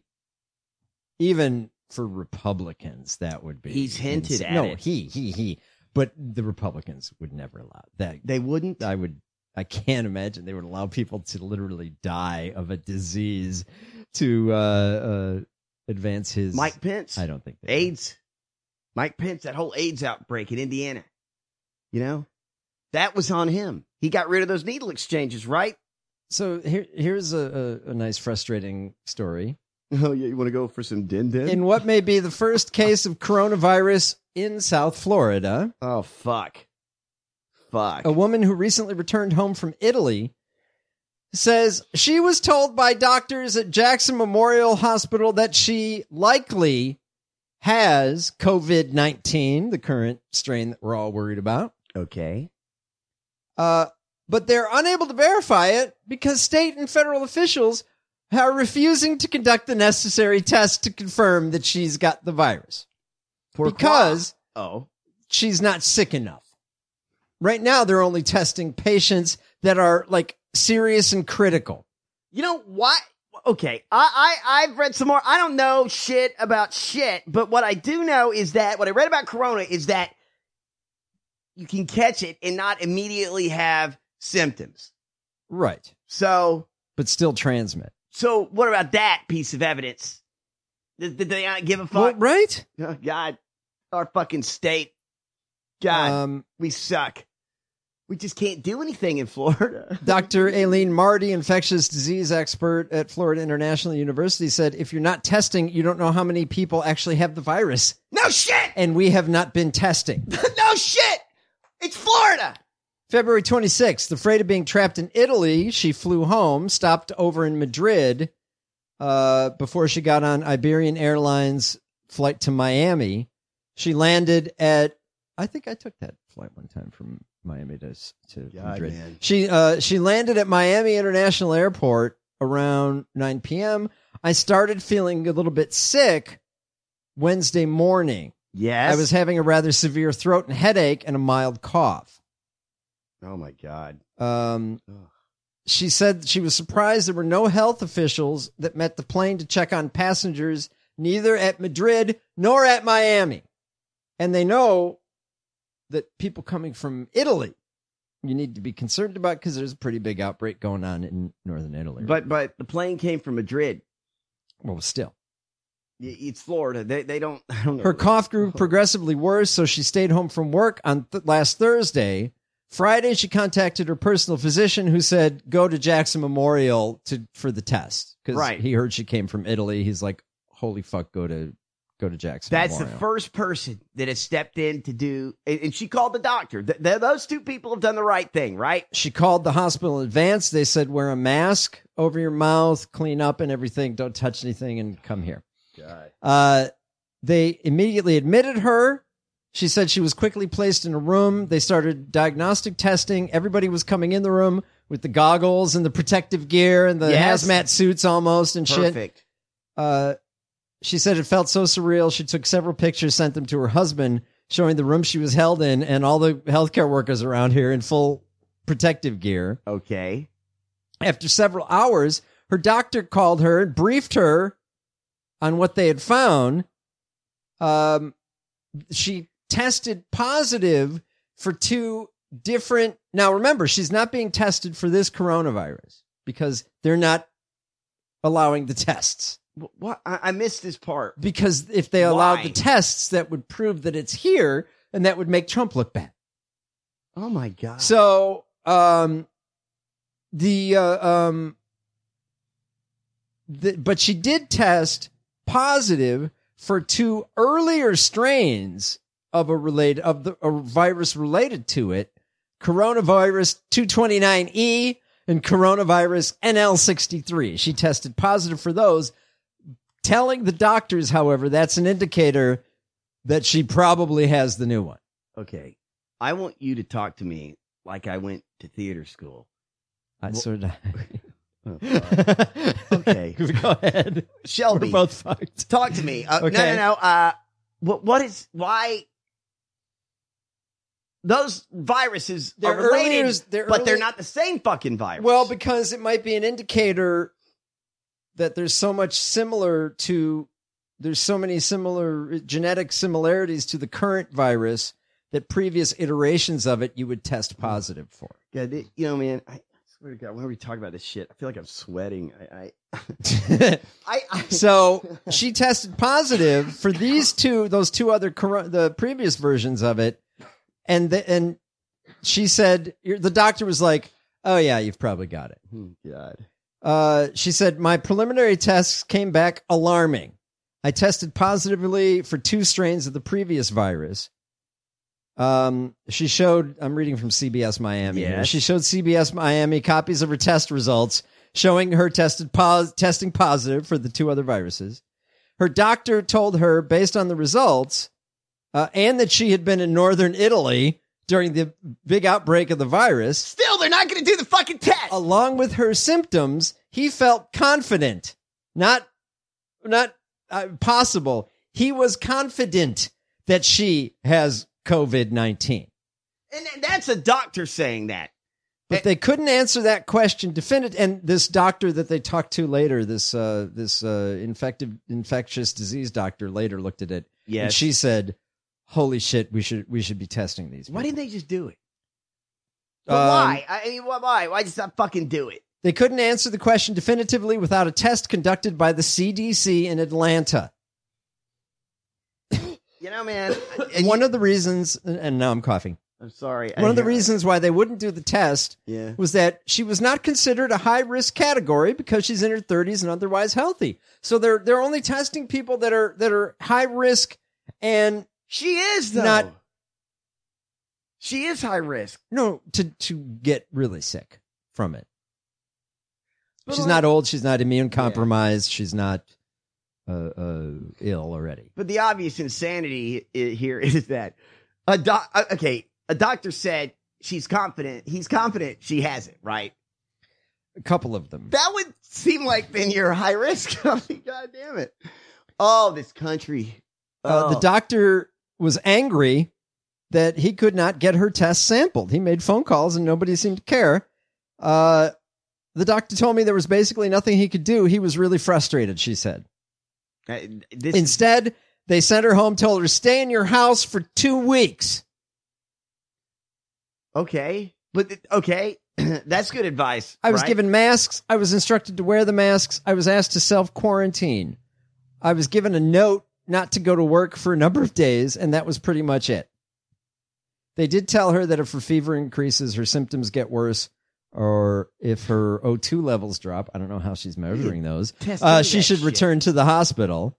even for Republicans, that would be. He's hinted insane. at no, it. he he he. But the Republicans would never allow that. They wouldn't. I would. I can't imagine they would allow people to literally die of a disease to uh, uh, advance his. Mike Pence. I don't think they AIDS. Mike Pence, that whole AIDS outbreak in Indiana. You know, that was on him. He got rid of those needle exchanges, right? So here, here's a, a, a nice, frustrating story. Oh, yeah. You want to go for some din din? In what may be the first case of coronavirus in South Florida. Oh, fuck. Fuck. A woman who recently returned home from Italy says she was told by doctors at Jackson Memorial Hospital that she likely has COVID nineteen, the current strain that we're all worried about. Okay. Uh, but they're unable to verify it because state and federal officials are refusing to conduct the necessary tests to confirm that she's got the virus. Pourquoi? Because oh. she's not sick enough. Right now, they're only testing patients that are like serious and critical. You know what? Okay, I, I, I've read some more. I don't know shit about shit, but what I do know is that what I read about corona is that you can catch it and not immediately have symptoms. Right. So, but still transmit. So what about that piece of evidence? Did, did they not give a fuck? Well, right? Oh, God, our fucking state. God, Um, we suck. We just can't do anything in Florida. Doctor Aileen Marty, infectious disease expert at Florida International University, said if you're not testing, you don't know how many people actually have the virus. No shit! And we have not been testing. No shit! It's Florida! February twenty-sixth, afraid of being trapped in Italy, she flew home, stopped over in Madrid uh, before she got on Iberian Airlines flight to Miami. She landed at, I think I took that flight one time from Miami to, to God, Madrid. man. She uh, she landed at Miami International Airport around nine p.m. I started feeling a little bit sick Wednesday morning. Yes. I was having a rather severe throat and headache and a mild cough. Oh, my God. Um, she said she was surprised there were no health officials that met the plane to check on passengers, neither at Madrid nor at Miami. And they know that people coming from Italy, you need to be concerned about because there's a pretty big outbreak going on in northern Italy. But but the plane came from Madrid. Well, still. It's Florida. They they don't. I don't know. Her cough grew progressively worse, so she stayed home from work on th- last Thursday. Friday, she contacted her personal physician who said, go to Jackson Memorial to for the test. Because Right. he heard she came from Italy. He's like, holy fuck, go to go to Jackson That's Memorial. the first person that has stepped in to do, and, and she called the doctor. Th- th- those two people have done the right thing, right? She called the hospital in advance. They said, wear a mask over your mouth, clean up and everything. Don't touch anything and come here. God. Uh, they immediately admitted her. She said she was quickly placed in a room. They started diagnostic testing. Everybody was coming in the room with the goggles and the protective gear and the Yes. hazmat suits almost and shit. Perfect. Uh, she said it felt so surreal. She took several pictures, sent them to her husband, showing the room she was held in and all the healthcare workers around here in full protective gear. Okay. After several hours, her doctor called her and briefed her on what they had found. Um, she tested positive for two different. Now, remember, she's not being tested for this coronavirus because they're not allowing the tests. What? I, I missed this part. Because if they allowed Why? the tests, that would prove that it's here, and that would make Trump look bad. Oh my God. So, um, the uh, um, the, but she did test positive for two earlier strains of a related of the a virus related to it, coronavirus two twenty-nine E and coronavirus N L sixty-three. She tested positive for those, telling the doctors, however, that's an indicator that she probably has the new one. Okay. I want you to talk to me like I went to theater school. I Well- sort of. Oh, okay. Go ahead. Shelby. We're both fucked. Talk to me. Uh, Okay. No, no, no. Uh, what, what is, why? Those viruses They're are related, earlier- they're but they're early- not the same fucking virus. Well, because it might be an indicator that there's so much similar to, there's so many similar genetic similarities to the current virus that previous iterations of it you would test positive for. Yeah, they- you know, man, I, I swear to God, whenever we talk about this shit, I feel like I'm sweating. I, I, I, I So she tested positive for these two, those two other, coro- the previous versions of it. And the, and she said, the doctor was like, oh yeah, you've probably got it. Oh, God. Uh, she said, my preliminary tests came back alarming. I tested positively for two strains of the previous virus. Um, she showed, I'm reading from C B S Miami. here. Yes. She showed C B S Miami copies of her test results showing her tested pos- testing positive for the two other viruses. Her doctor told her, based on the results, uh, and that she had been in northern Italy during the big outbreak of the virus. Still, they're not going to do the fucking test. Along with her symptoms, he felt confident, not, not uh, possible. He was confident that she has COVID nineteen. And that's a doctor saying that. But they couldn't answer that question definitively. And this doctor that they talked to later, this uh, this uh, infective infectious disease doctor, later looked at it. Yes. And she said, "Holy shit, we should we should be testing these." Why people." didn't they just do it? But Um, why? I mean, why? Why? Why just not fucking do it? They couldn't answer the question definitively without a test conducted by the C D C in Atlanta. You know, man. One of the reasons, and now I'm coughing. I'm sorry. One I of the hear- reasons why they wouldn't do the test Yeah. was that she was not considered a high risk category because she's in her thirties and otherwise healthy. So they're they're only testing people that are that are high risk and She is though. not She is high risk. no to to get really sick from it. But she's like- not old. She's not immune compromised. She's not uh, uh, ill already. But the obvious insanity i- here is that a doc. uh, Okay, a doctor said she's confident. He's confident she has it. Right. A couple of them. That would seem like then you're high risk. I mean, God damn it. Oh, this country. Uh, Oh. the doctor was angry that he could not get her test sampled. He made phone calls and nobody seemed to care. Uh, the doctor told me there was basically nothing he could do. He was really frustrated, she said. Uh, this Instead, they sent her home, told her, stay in your house for two weeks. Okay. But th- okay. That's good advice. I was right? given masks. I was instructed to wear the masks. I was asked to self-quarantine. I was given a note not to go to work for a number of days, and that was pretty much it. They did tell her that if her fever increases, her symptoms get worse, or if her O two levels drop, I don't know how she's measuring those, Test uh, into she that should shit. return to the hospital.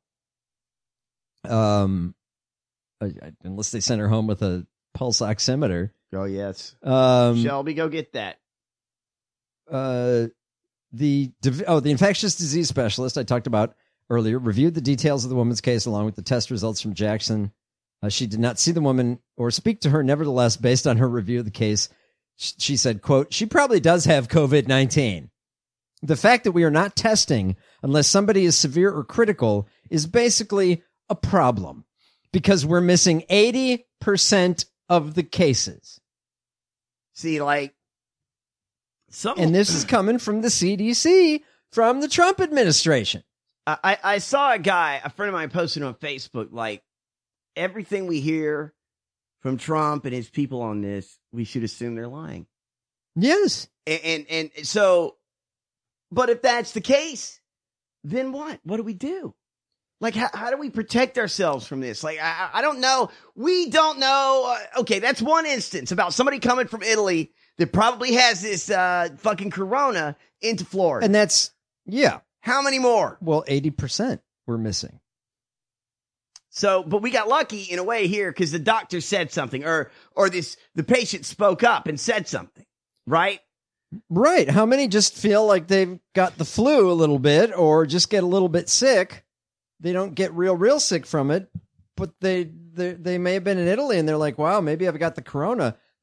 Um, uh, unless they sent her home with a pulse oximeter. Oh, yes. Um, Shelby, go get that. uh, the div- oh the infectious disease specialist I talked about earlier reviewed the details of the woman's case along with the test results from Jackson. Uh, she did not see the woman or speak to her. Nevertheless, based on her review of the case, sh- she said, quote, she probably does have COVID nineteen. The fact that we are not testing unless somebody is severe or critical is basically a problem because we're missing eighty percent of the cases. See, like, some. And this is coming from the C D C, from the Trump administration. I, I I saw a guy, a friend of mine posted on Facebook, like, everything we hear from Trump and his people on this, we should assume they're lying. Yes. And, and, and so, but if that's the case, then what? What do we do? Like, how, how do we protect ourselves from this? Like, I, I don't know. We don't know. Uh, okay, that's one instance about somebody coming from Italy that probably has this uh, fucking corona into Florida. And that's, yeah. How many more? Well, eighty percent we're missing. So, but we got lucky in a way here because the doctor said something, or or this the patient spoke up and said something, right? Right. How many just feel like they've got the flu a little bit or just get a little bit sick? They don't get real, real sick from it, but they they, they may have been in Italy and they're like, wow, maybe I've got the corona.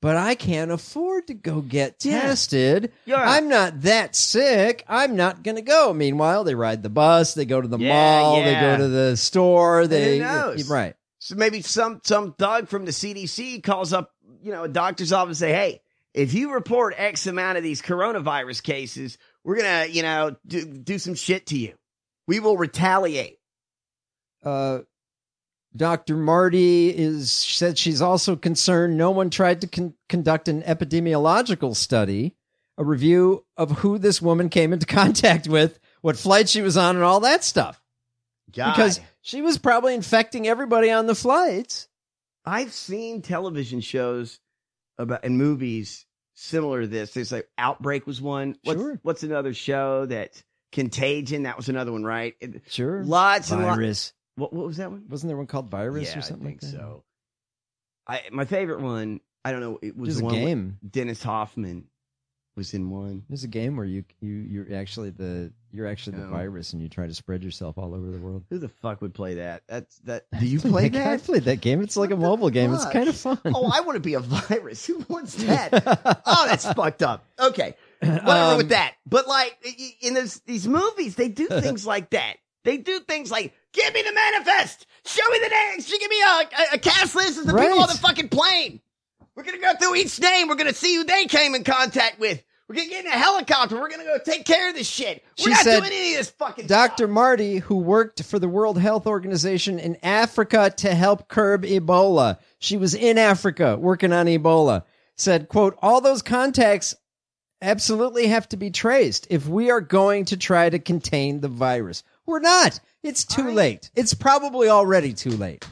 but I can't afford to go get Yeah. tested. Yeah. I'm not that sick. I'm not going to go. Meanwhile, they ride the bus, they go to the Yeah, mall, yeah. they go to the store. They, Who knows? Right. So maybe some some thug from the C D C calls up, you know, a doctor's office and say, hey, if you report X amount of these coronavirus cases, we're going to, you know, do, do some shit to you. We will retaliate. Uh, Doctor Marty is said she's also concerned no one tried to con- conduct an epidemiological study, a review of who this woman came into contact with, what flight she was on, and all that stuff. God. Because she was probably infecting everybody on the flights. I've seen television shows about and movies similar to this. There's like Outbreak was one. What's, Sure. what's another show that Contagion? That was another one, right? It- Sure. Lots and lots. Virus. What, what was that one? Wasn't there one called Virus yeah, or something I think like that? so. I my favorite one. I don't know. It was There's the a one with game. Dennis Hoffman was in one. There's a game where you you you're actually the you're actually the No. virus and you try to spread yourself all over the world. Who the fuck would play that? That's that. Do you I play played I that? played that game. It's like a mobile game. It's fuck? kind of fun. Oh, I want to be a virus. Who wants that? Oh, that's fucked up. Okay, whatever Um, with that. But like i- in this, these movies, they do things like that. They do things like, give me the manifest, show me the names, give me a, a, a cast list of the Right. people on the fucking plane. We're gonna go through each name. We're gonna see who they came in contact with. We're gonna get in a helicopter. We're gonna go take care of this shit. We're She not said, doing any of this fucking Doctor Marty, who worked for the World Health Organization in Africa to help curb Ebola. She was in Africa working on Ebola. Said, quote, all those contacts absolutely have to be traced if we are going to try to contain the virus. We're not. It's too late. It's probably already too late.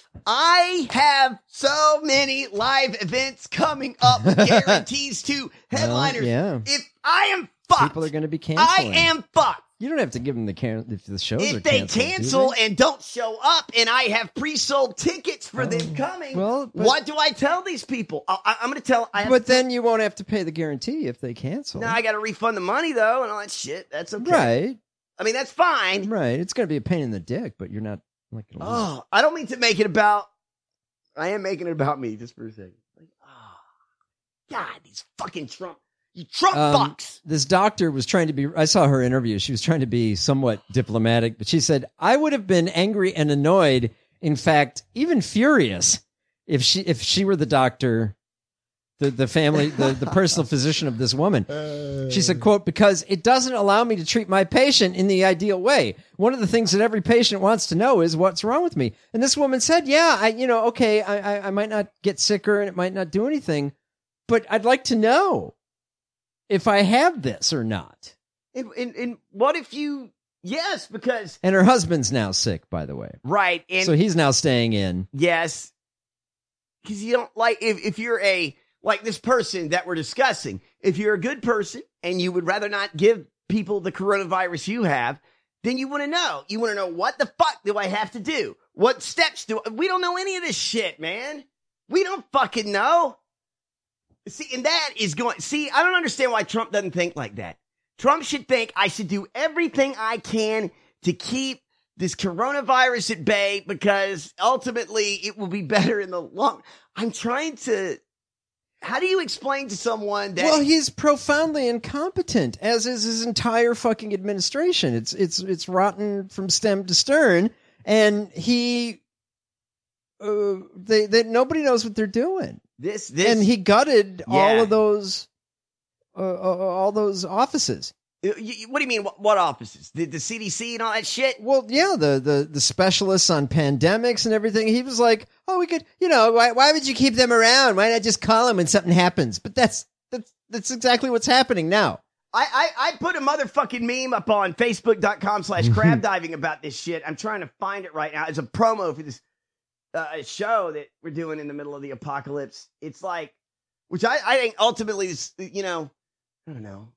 I have so many live events coming up with guarantees to headliners. yeah. If I am fucked, People are going to be canceling. I am fucked. You don't have to give them the can if the shows are If they canceled, do cancel they? and don't show up and I have pre-sold tickets for them coming, well, but- what do I tell these people? I, I, I'm going to tell. I have But to, then you won't have to pay the guarantee if they cancel. now I got to refund the money though and all that shit. That's okay. Right. I mean, that's fine. Right. It's going to be a pain in the dick, but you're not like. Gonna lose. Oh, I don't mean to make it about. I am making it about me just for a second. Like, oh, God, these fucking Trump, you Trump Um, fucks. This doctor was trying to be, I saw her interview. She was trying to be somewhat diplomatic, but she said, I would have been angry and annoyed. In fact, even furious if she, if she were the doctor, the, the family, the, the personal physician of this woman. She said, quote, because it doesn't allow me to treat my patient in the ideal way. One of the things that every patient wants to know is what's wrong with me. And this woman said, yeah, I, you know, okay, I, I, I might not get sicker and it might not do anything, but I'd like to know if I have this or not. And, and, and what if you, yes, because, And her husband's now sick, by the way. right. And So he's now staying in. yes, because you don't like, if, if you're a, like this person that we're discussing, if you're a good person and you would rather not give people the coronavirus you have, then you want to know. You want to know, what the fuck do I have to do? What steps do I, we don't know any of this shit, man. We don't fucking know. See, and that is going, see, I don't understand why Trump doesn't think like that. Trump should think I should do everything I can to keep this coronavirus at bay because ultimately it will be better in the long. I'm trying to, how do you explain to someone that? Well, he's profoundly incompetent, as is his entire fucking administration. It's it's it's rotten from stem to stern, and he, uh, they they nobody knows what they're doing. this, this, And he gutted all Yeah. of those, uh, uh, all those offices. You- you- what do you mean? What, what offices? The, the C D C and all that shit? Well, yeah, the, the, the specialists on pandemics and everything. He was like, oh, we could, you know, why, why would you keep them around? Why not just call them when something happens? But that's, that's, that's exactly what's happening now. I, I, I put a motherfucking meme up on Facebook.com slash crab diving about this shit. I'm trying to find it right now. It's a promo for this uh, show that we're doing in the middle of the apocalypse. It's like, which I, I think ultimately is, you know, I don't know.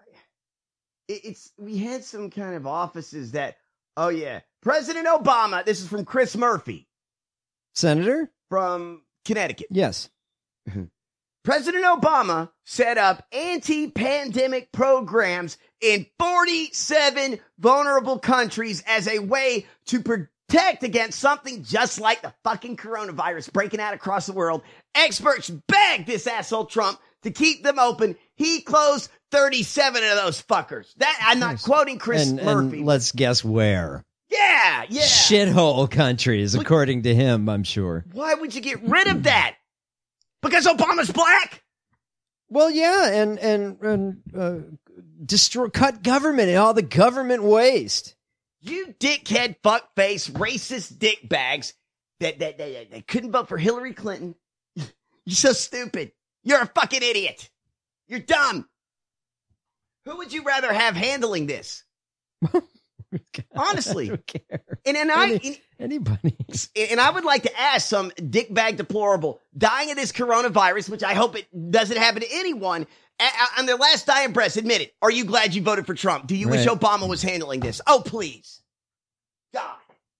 It, it's, we had some kind of offices that, oh yeah, President Obama, this is from Chris Murphy Senator? from Connecticut. Yes. President Obama set up anti-pandemic programs in forty-seven vulnerable countries as a way to pro- protect against something just like the fucking coronavirus breaking out across the world. Experts begged this asshole Trump to keep them open. He closed thirty-seven of those fuckers. That I'm not quoting Chris and, Murphy. And let's guess where. Yeah, yeah. Shithole countries, according to him, I'm sure. Why would you get rid of that? Because Obama's black? Well, yeah, and and and uh, destroy, cut government and all the government waste. You dickhead, fuckface, racist dickbags that, that, that, that couldn't vote for Hillary Clinton. You're so stupid. You're a fucking idiot. You're dumb. Who would you rather have handling this? Honestly. I don't care. And, and I, Any, anybody. And I would like to ask some dickbag deplorable dying of this coronavirus, which I hope it doesn't happen to anyone, on their last dying breath, admit it. Are you glad you voted for Trump? Do you Right. wish Obama was handling this? Oh, please. God.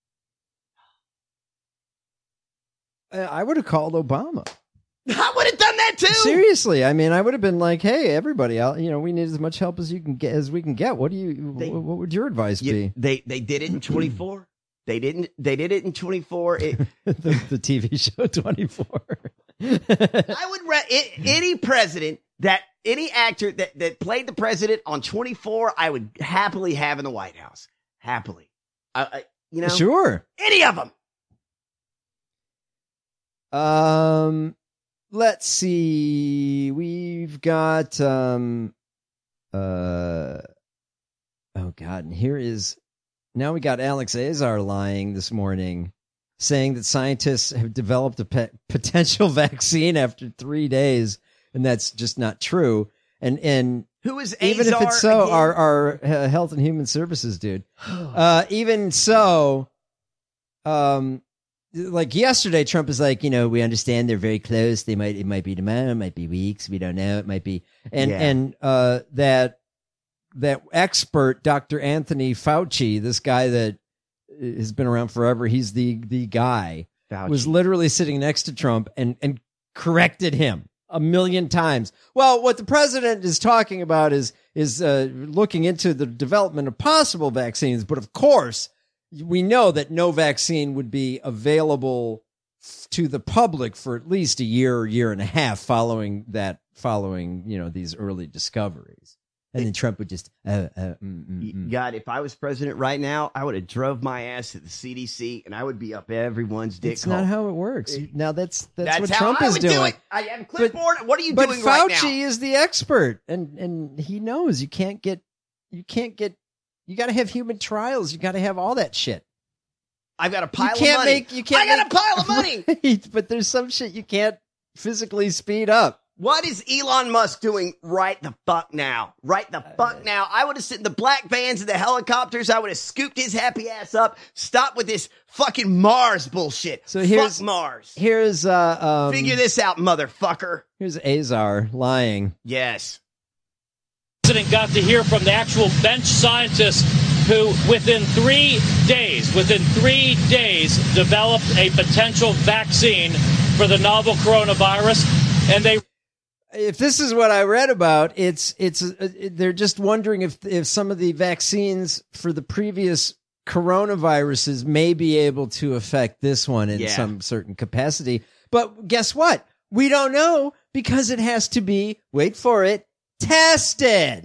I would have called Obama. I would have done that too. Seriously, I mean, I would have been like, "Hey, everybody, out, you know, we need as much help as you can get, as we can get. What do you? They- what would your advice You- be?" they they did it in twenty-four. They didn't. They did it in twenty-four. It, the, the T V show twenty-four. I would re- it, any president that any actor that that played the president on twenty-four, I would happily have in the White House. Happily, I, I, you know, Sure. any of them. Um, let's see. We've got um, uh, oh God, and here is now we got Alex Azar lying this morning, saying that scientists have developed a pe- potential vaccine after three days, and that's just not true. And and Who is even if Azar it's so, again? our our uh, Health and Human Services dude. Uh, even so, um. Like yesterday, Trump is like, you know, we understand they're very close. They might, it might be tomorrow, it might be weeks. We don't know. It might be, and Yeah. and uh, that that expert, Doctor Anthony Fauci, this guy that has been around forever. He's the the guy Fauci. was literally sitting next to Trump and and corrected him a million times. Well, what the president is talking about is is uh, looking into the development of possible vaccines, but of course, we know that no vaccine would be available to the public for at least a year or year and a half following that, following, you know, these early discoveries. And then Trump would just, uh, uh, mm, mm, mm. God, if I was president right now, I would have drove my ass to the C D C and I would be up everyone's dick It's hole. not how it works. Now that's, that's, That's what how Trump I is would doing. do it. I have clipboard. What are you but doing Fauci right now? is the expert, and and he knows you can't get, you can't get, you got to have human trials. You got to have all that shit. I've got a pile you can't of money. Make, you can't I got make- a pile of money. Right, but there's some shit you can't physically speed up. What is Elon Musk doing right the fuck now? Right the fuck now. I would have sit in the black vans and the helicopters. I would have scooped his happy ass up. Stop with this fucking Mars bullshit. So here's fuck Mars. Here's uh um, Figure this out, motherfucker. Here's Azar lying. Yes. President got to hear from the actual bench scientists who, within three days, within three days, developed a potential vaccine for the novel coronavirus, and they. If this is what I read about, it's it's uh, they're just wondering if if some of the vaccines for the previous coronaviruses may be able to affect this one in Yeah. some certain capacity. But guess what? We don't know because it has to be, wait for it, tested.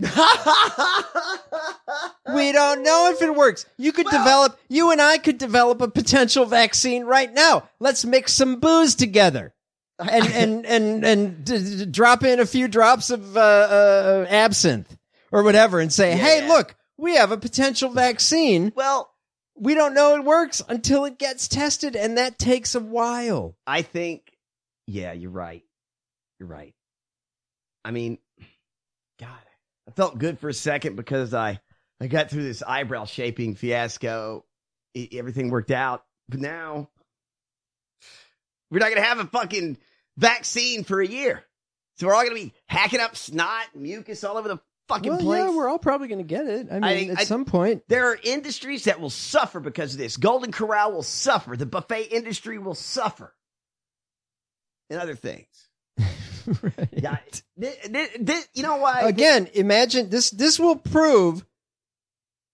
We don't know if it works. You could develop, you and I could develop a potential vaccine right now. Let's mix some booze together. And and and and d- d- drop in a few drops of uh, uh, absinthe or whatever, and say, "Hey, Yeah. look, we have a potential vaccine." Well, we don't know it works until it gets tested, and that takes a while. I think, yeah, you're right. You're right. I mean, God, I felt good for a second because I, I got through this eyebrow shaping fiasco. E- everything worked out. But now, we're not going to have a fucking vaccine for a year. So we're all going to be hacking up snot and mucus all over the fucking Well, place. yeah, we're all probably going to get it. I mean, I think- at I- some point. There are industries that will suffer because of this. Golden Corral will suffer. The buffet industry will suffer. And other things. Right. Yeah, th- th- th- you know why? Again, imagine this. This will prove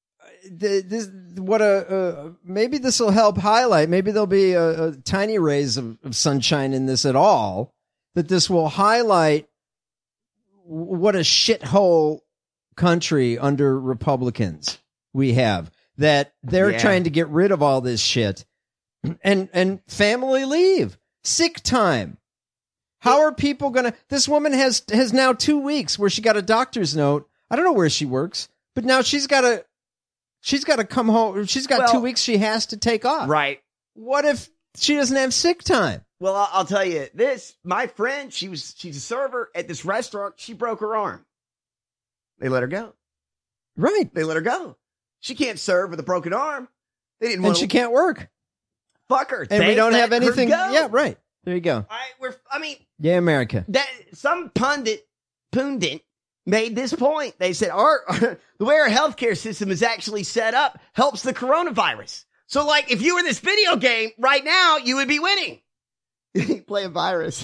th- this, what a uh, maybe this will help highlight. Maybe there'll be a, a tiny rays of, of sunshine in this at all. That this will highlight what a shithole country under Republicans we have. That they're Yeah. trying to get rid of all this shit, and and family leave, sick time. How are people gonna? This woman has has now two weeks where she got a doctor's note. I don't know where she works, but now she's got to she's got to come home. She's got Well, two weeks she has to take off. Right. What if she doesn't have sick time? Well, I'll, I'll tell you this. My friend, she was she's a server at this restaurant. She broke her arm. They let her go. Right. They let her go. She can't serve with a broken arm. They didn't And want she to can't work. fuck her. And They we don't let have her anything. go. Yeah, right. There you go. I, we're, I mean, Yeah, America. that some pundit, pundit made this point. They said our the way our healthcare system is actually set up helps the coronavirus. So, like, if you were in this video game right now, you would be winning. Play a virus.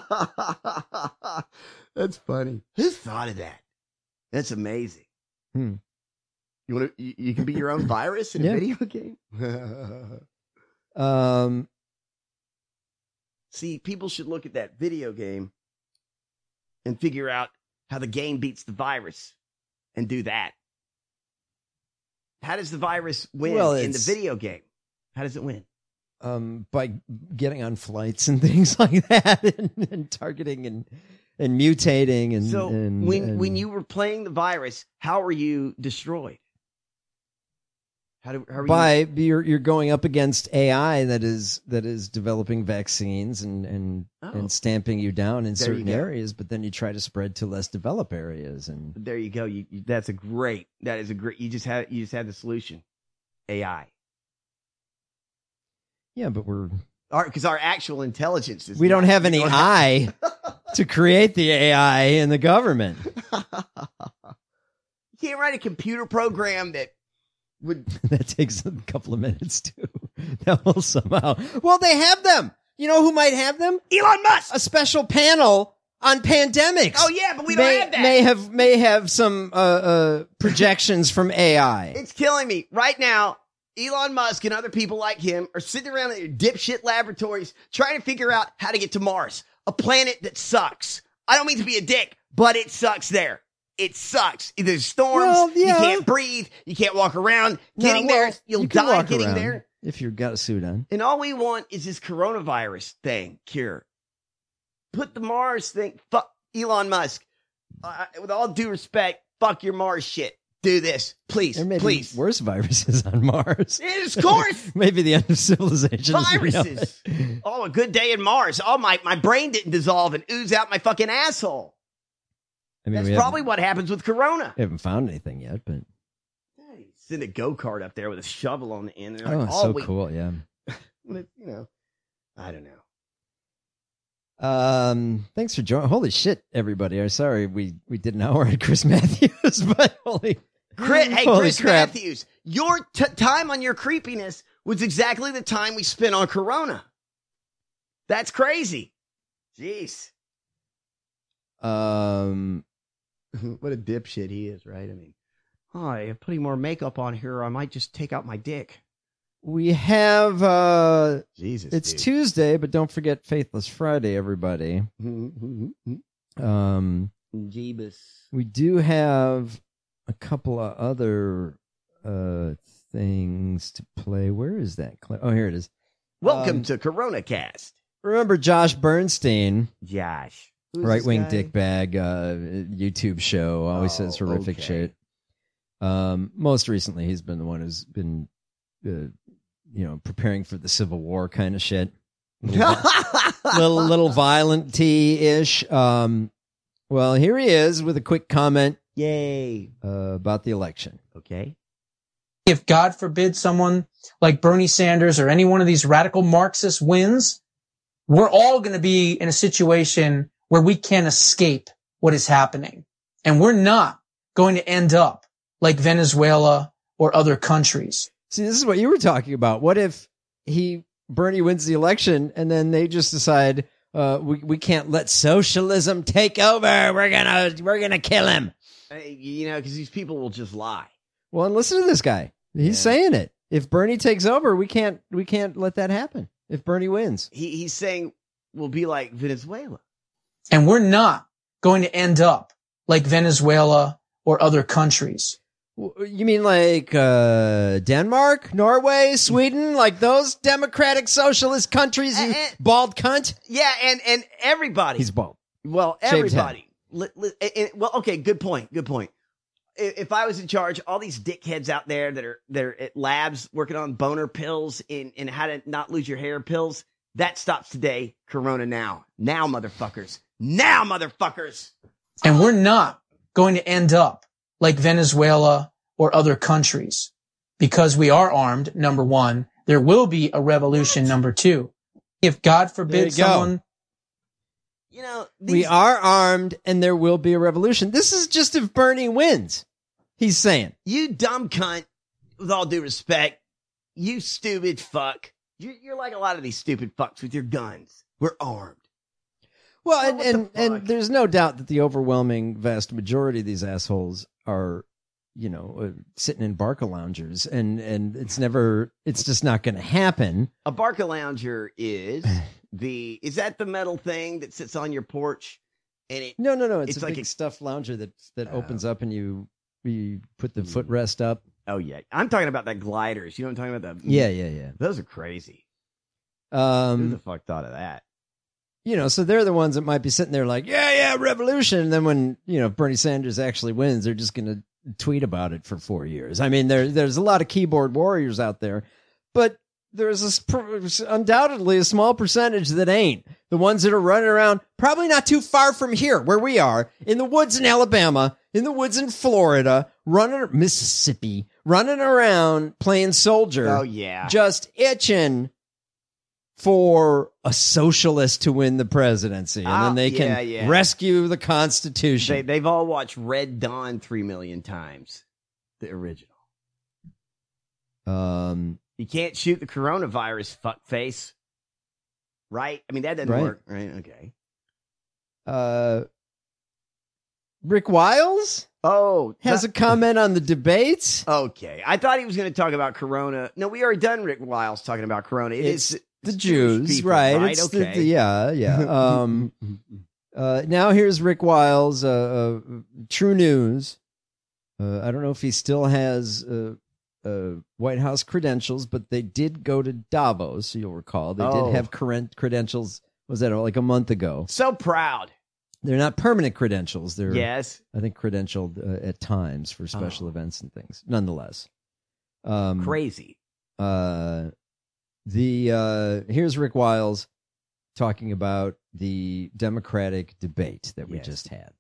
That's funny. Who thought of that? That's amazing. Hmm. You want to? You, you can be your own virus in Yeah. a video game. Um. See, people should look at that video game and figure out how the game beats the virus and do that. How does the virus win Well, in the it's- video game? How does it win? Um, by getting on flights and things like that, and, and targeting and and mutating and So and, when and- when you were playing the virus, how were you destroyed? How do how are by you? you're you're going up against A I that is that is developing vaccines and and Oh. and stamping you down in There you certain go. areas, but then you try to spread to less developed areas, and There you go. You, you that's a great. That is a great. You just had you just had the solution. A I. yeah, but we're Our because our actual intelligence is we don't not- have we any don't eye to create the A I in the government. You can't write a computer program that would. That takes a couple of minutes too. That will somehow. Well, they have them. You know who might have them? Elon Musk. A special panel on pandemics. Oh yeah, but we don't may, have that. may have may have some uh, uh, projections from A I. It's killing me right now. Elon Musk and other people like him are sitting around in their dipshit laboratories trying to figure out how to get to Mars, a planet that sucks. I don't mean to be a dick, but it sucks there. It sucks. There's storms. Well, yeah. You can't breathe. You can't walk around. Getting No, well, there, you'll you can die walk getting around there. if you've got a suit on. And all we want is this coronavirus thing cure. Put the Mars thing. Fuck Elon Musk. Uh, with all due respect, fuck your Mars shit. Do this, please, There may be please. worse viruses on Mars. Yes, of course. Maybe the end of civilization. as we know Viruses. it. Oh, a good day in Mars. Oh, my, my brain didn't dissolve and ooze out my fucking asshole. I mean, That's we probably haven't, what happens with Corona. we haven't found anything yet, but Send a go-kart up there with a shovel on the end. They're oh, like, it's oh, so we, cool. Yeah. you know, I don't know. Um, thanks for joining. Holy shit, everybody! I'm sorry we we did an hour at Chris Matthews, but holy, Chris, hey, holy Chris crap. Matthews, your t- time on your creepiness was exactly the time we spent on Corona. That's crazy. Jeez. Um, What a dipshit he is, right? I mean, oh, I'm putting more makeup on here, or I might just take out my dick. we have uh, Jesus, it's dude. Tuesday, but don't forget Faithless Friday, everybody. Um, Jeebus. we do have a couple of other uh things to play. Where is that clip? Oh, here it is. Welcome Um, to Corona Cast. Remember Josh Bernstein, Josh. Who's right this wing guy? dickbag uh, YouTube show, always Oh, says horrific okay. shit. Um, most recently, he's been the one who's been, uh, you know, preparing for the Civil War kind of shit. little little violent T ish. Um, well, here he is with a quick comment. Yay. Uh, about the election. Okay. If God forbid someone like Bernie Sanders or any one of these radical Marxists wins, we're all going to be in a situation where we can't escape what is happening. And we're not going to end up like Venezuela or other countries. See, this is what you were talking about. What if he Bernie wins the election and then they just decide uh, we we can't let socialism take over. We're gonna we're gonna kill him. Hey, you know, because these people will just lie. Well, and listen to this guy. He's Yeah. saying it. If Bernie takes over, we can't we can't let that happen. If Bernie wins. He, he's saying we'll be like Venezuela. And we're not going to end up like Venezuela or other countries. You mean like uh, Denmark, Norway, Sweden, like those democratic socialist countries, you bald cunt? Yeah, and, and everybody. He's bald. Well, Shaved everybody. Li- li- and- and- well, okay, good point. Good point. I- If I was in charge, all these dickheads out there that are that are at labs working on boner pills and, and how to not lose your hair pills, that stops today. Corona now. Now, motherfuckers. Now, motherfuckers. And we're not going to end up like Venezuela or other countries because we are armed, number one. There will be a revolution, number two. If God There forbid you go. someone... You know, We are armed and there will be a revolution. This is just if Bernie wins. He's saying. You dumb cunt, with all due respect, you stupid fuck. You're, you're like a lot of these stupid fucks with your guns. We're armed. Well, and, and, and there's no doubt that the overwhelming vast majority of these assholes are, you know, uh, sitting in Barca loungers, and, and it's never, it's just not going to happen. A Barca lounger is the, is that the metal thing that sits on your porch? And it, No, no, no. It's, It's a like big a- stuffed lounger that that Oh. opens up and you you put the footrest up. Oh, yeah. I'm talking about that gliders. You know what I'm talking about? That? Yeah, yeah, yeah. Those are crazy. Who the Um, fuck thought of that? you know, so they're the ones that might be sitting there like, yeah, yeah, revolution. And then when, you know, if Bernie Sanders actually wins, they're just going to tweet about it for four years. I mean, there there's a lot of keyboard warriors out there, but there's a, sp- undoubtedly a small percentage that ain't. The ones that are running around, probably not too far from here, where we are, in the woods in Alabama, in the woods in Florida, running, Mississippi, running around playing soldier. Oh, yeah. Just itching for a socialist to win the presidency. And Ah, then they yeah, can yeah. rescue the Constitution. They, they've all watched Red Dawn three million times. The original. um, You can't shoot the coronavirus, fuckface. Right? I mean, that doesn't Right. work. Right? Okay. uh, Rick Wiles Oh. has a comment on the debates. Okay. I thought he was going to talk about Corona. No, we already done Rick Wiles talking about Corona. It It's is the it's Jews, people, right? right? It's the- Okay. the- yeah, yeah. Um, uh, now here's Rick Wiles, uh, uh, True News. Uh, I don't know if he still has uh, uh, White House credentials, but they did go to Davos. You'll recall they Oh. did have current credentials. Was that like a month ago? So proud. They're not permanent credentials. They're Yes. I think credentialed uh, at times for special Oh. events and things. Nonetheless, um, Crazy. Uh, the uh, here's Rick Wiles talking about the Democratic debate that we Yes. just had.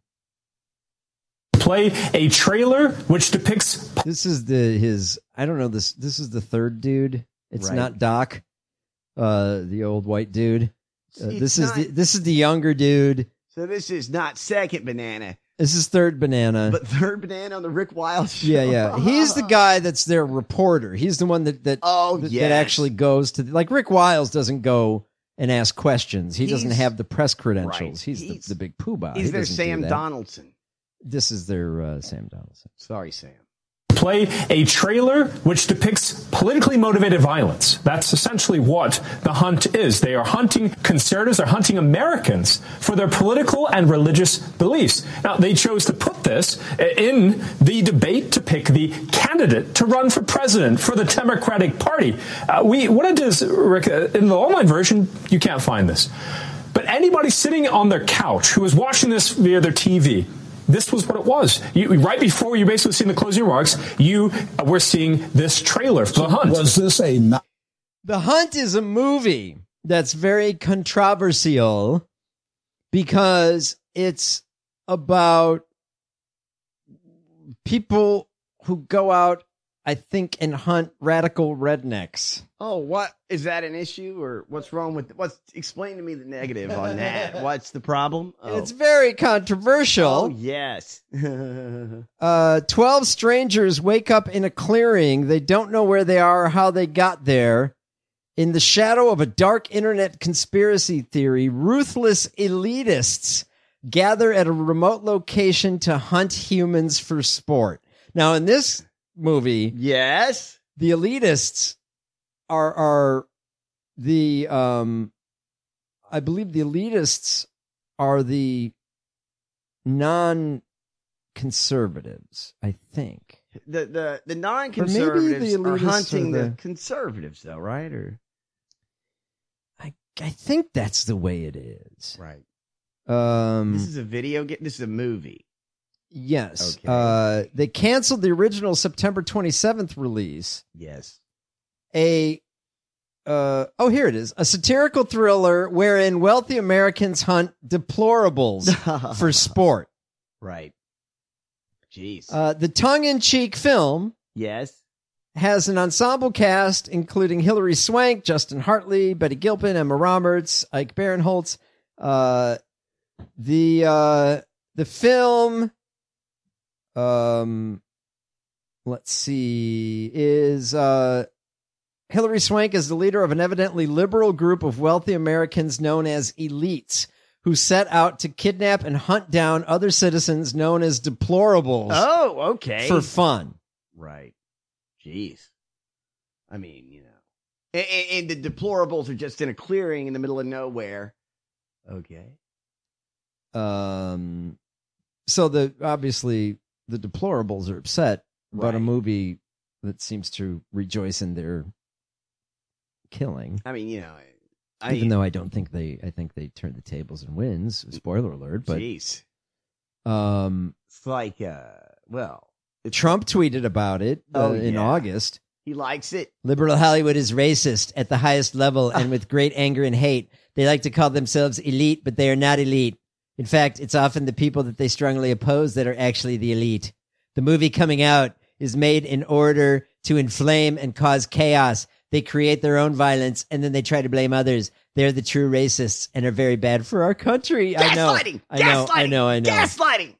Play a trailer which depicts. This is the his. I don't know this. This is the third dude. It's Right. not Doc, uh, the old white dude. Uh, It's this is not- the this is the younger dude. So this is not second banana, This is third banana. but third banana on the Rick Wiles show. Yeah, yeah. He's the guy that's their reporter. He's the one that that Oh, that, yes. that actually goes to the, like Rick Wiles doesn't go and ask questions. He doesn't He's- have the press credentials. right. He's, He's- the, the big poobah. He's He their doesn't do Sam that. Donaldson. This is their uh, Sam Donaldson. Sorry, Sam. Play a trailer which depicts politically motivated violence. That's essentially what the hunt is. They are hunting conservatives, they're hunting Americans for their political and religious beliefs. Now, they chose to put this in the debate to pick the candidate to run for president for the Democratic Party. Uh, we what it is, Rick, uh, in the online version, you can't find this. But anybody sitting on their couch who is watching this via their T V, this was what it was. You, right before you basically seen the closing remarks, you were seeing this trailer for The Hunt. Was this a not- The Hunt is a movie that's very controversial because it's about people who go out, I think, and hunt radical rednecks. Oh, what is that an issue or what's wrong with what's explain to me the negative on that? What's the problem? Oh, It's very controversial. oh yes. Uh, twelve strangers wake up in a clearing. They don't know where they are or how they got there. In the shadow of a dark internet conspiracy theory, ruthless elitists gather at a remote location to hunt humans for sport. Now, in this movie, yes. the elitists are are the um, I believe the elitists are the non-conservatives. I think the the the non-conservatives the are hunting are the... the conservatives, though, right? Or I I think that's the way it is. Right. Um, this is a video. Get this is a movie. Yes. Okay. Uh, they canceled the original September twenty-seventh release. Yes. A uh, oh, here it is. A satirical thriller wherein wealthy Americans hunt deplorables for sport. Right. Jeez. Uh, the tongue-in-cheek film yes. has an ensemble cast including Hilary Swank, Justin Hartley, Betty Gilpin, Emma Roberts, Ike Barinholtz. Uh, the uh, the film, um, let's see, is uh, Hilary Swank is the leader of an evidently liberal group of wealthy Americans known as elites, who set out to kidnap and hunt down other citizens known as deplorables. Oh, okay. For fun. Right. Jeez. I mean, you know. And, and, and the deplorables are just in a clearing in the middle of nowhere. Okay. Um. So the obviously the deplorables are upset about a Right. movie that seems to rejoice in their killing. I mean, you know. I, Even though I don't think they, I think they turned the tables and wins. Spoiler alert! But Jeez. um, It's like, uh, well. Trump tweeted about it uh, Oh, in yeah. August. He likes it. Liberal Hollywood is racist at the highest level and with great anger and hate. They like to call themselves elite, but they are not elite. In fact, it's often the people that they strongly oppose that are actually the elite. The movie coming out is made in order to inflame and cause chaos. They create their own violence and then they try to blame others. They're the true racists and are very bad for our country. I know. Gaslighting! I know. I know. I know. Gaslighting!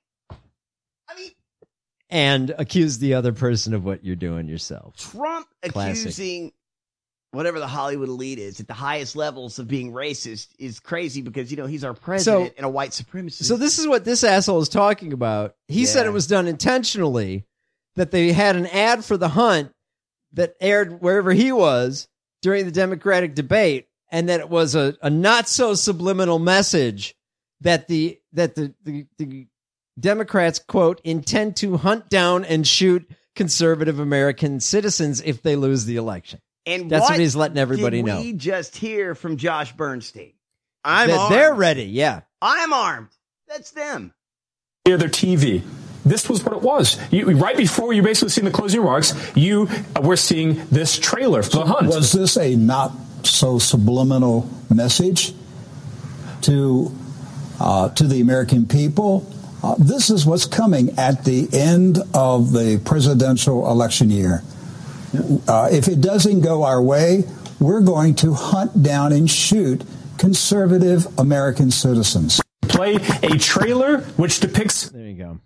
And accuse the other person of what you're doing yourself. Trump Classic. accusing whatever the Hollywood elite is at the highest levels of being racist is crazy because, you know, he's our president and a white supremacist. So this is what this asshole is talking about. He said Yeah. it was done intentionally, that they had an ad for the hunt that aired wherever he was during the Democratic debate, and that it was a, a not so subliminal message that the that the, the, the Democrats, quote, intend to hunt down and shoot conservative American citizens if they lose the election. And That's what, what he's letting everybody did know. we just hear from Josh Bernstein? I'm That armed. they're ready, yeah. I'm armed. That's them. Near their T V. This was what it was. You, right before you basically see the closing remarks, you uh, were seeing this trailer for the hunt. Was this a not so subliminal message to uh, to the American people? Uh, this is what's coming at the end of the presidential election year. Uh, if it doesn't go our way, we're going to hunt down and shoot conservative American citizens. Play a trailer which depicts. There you go.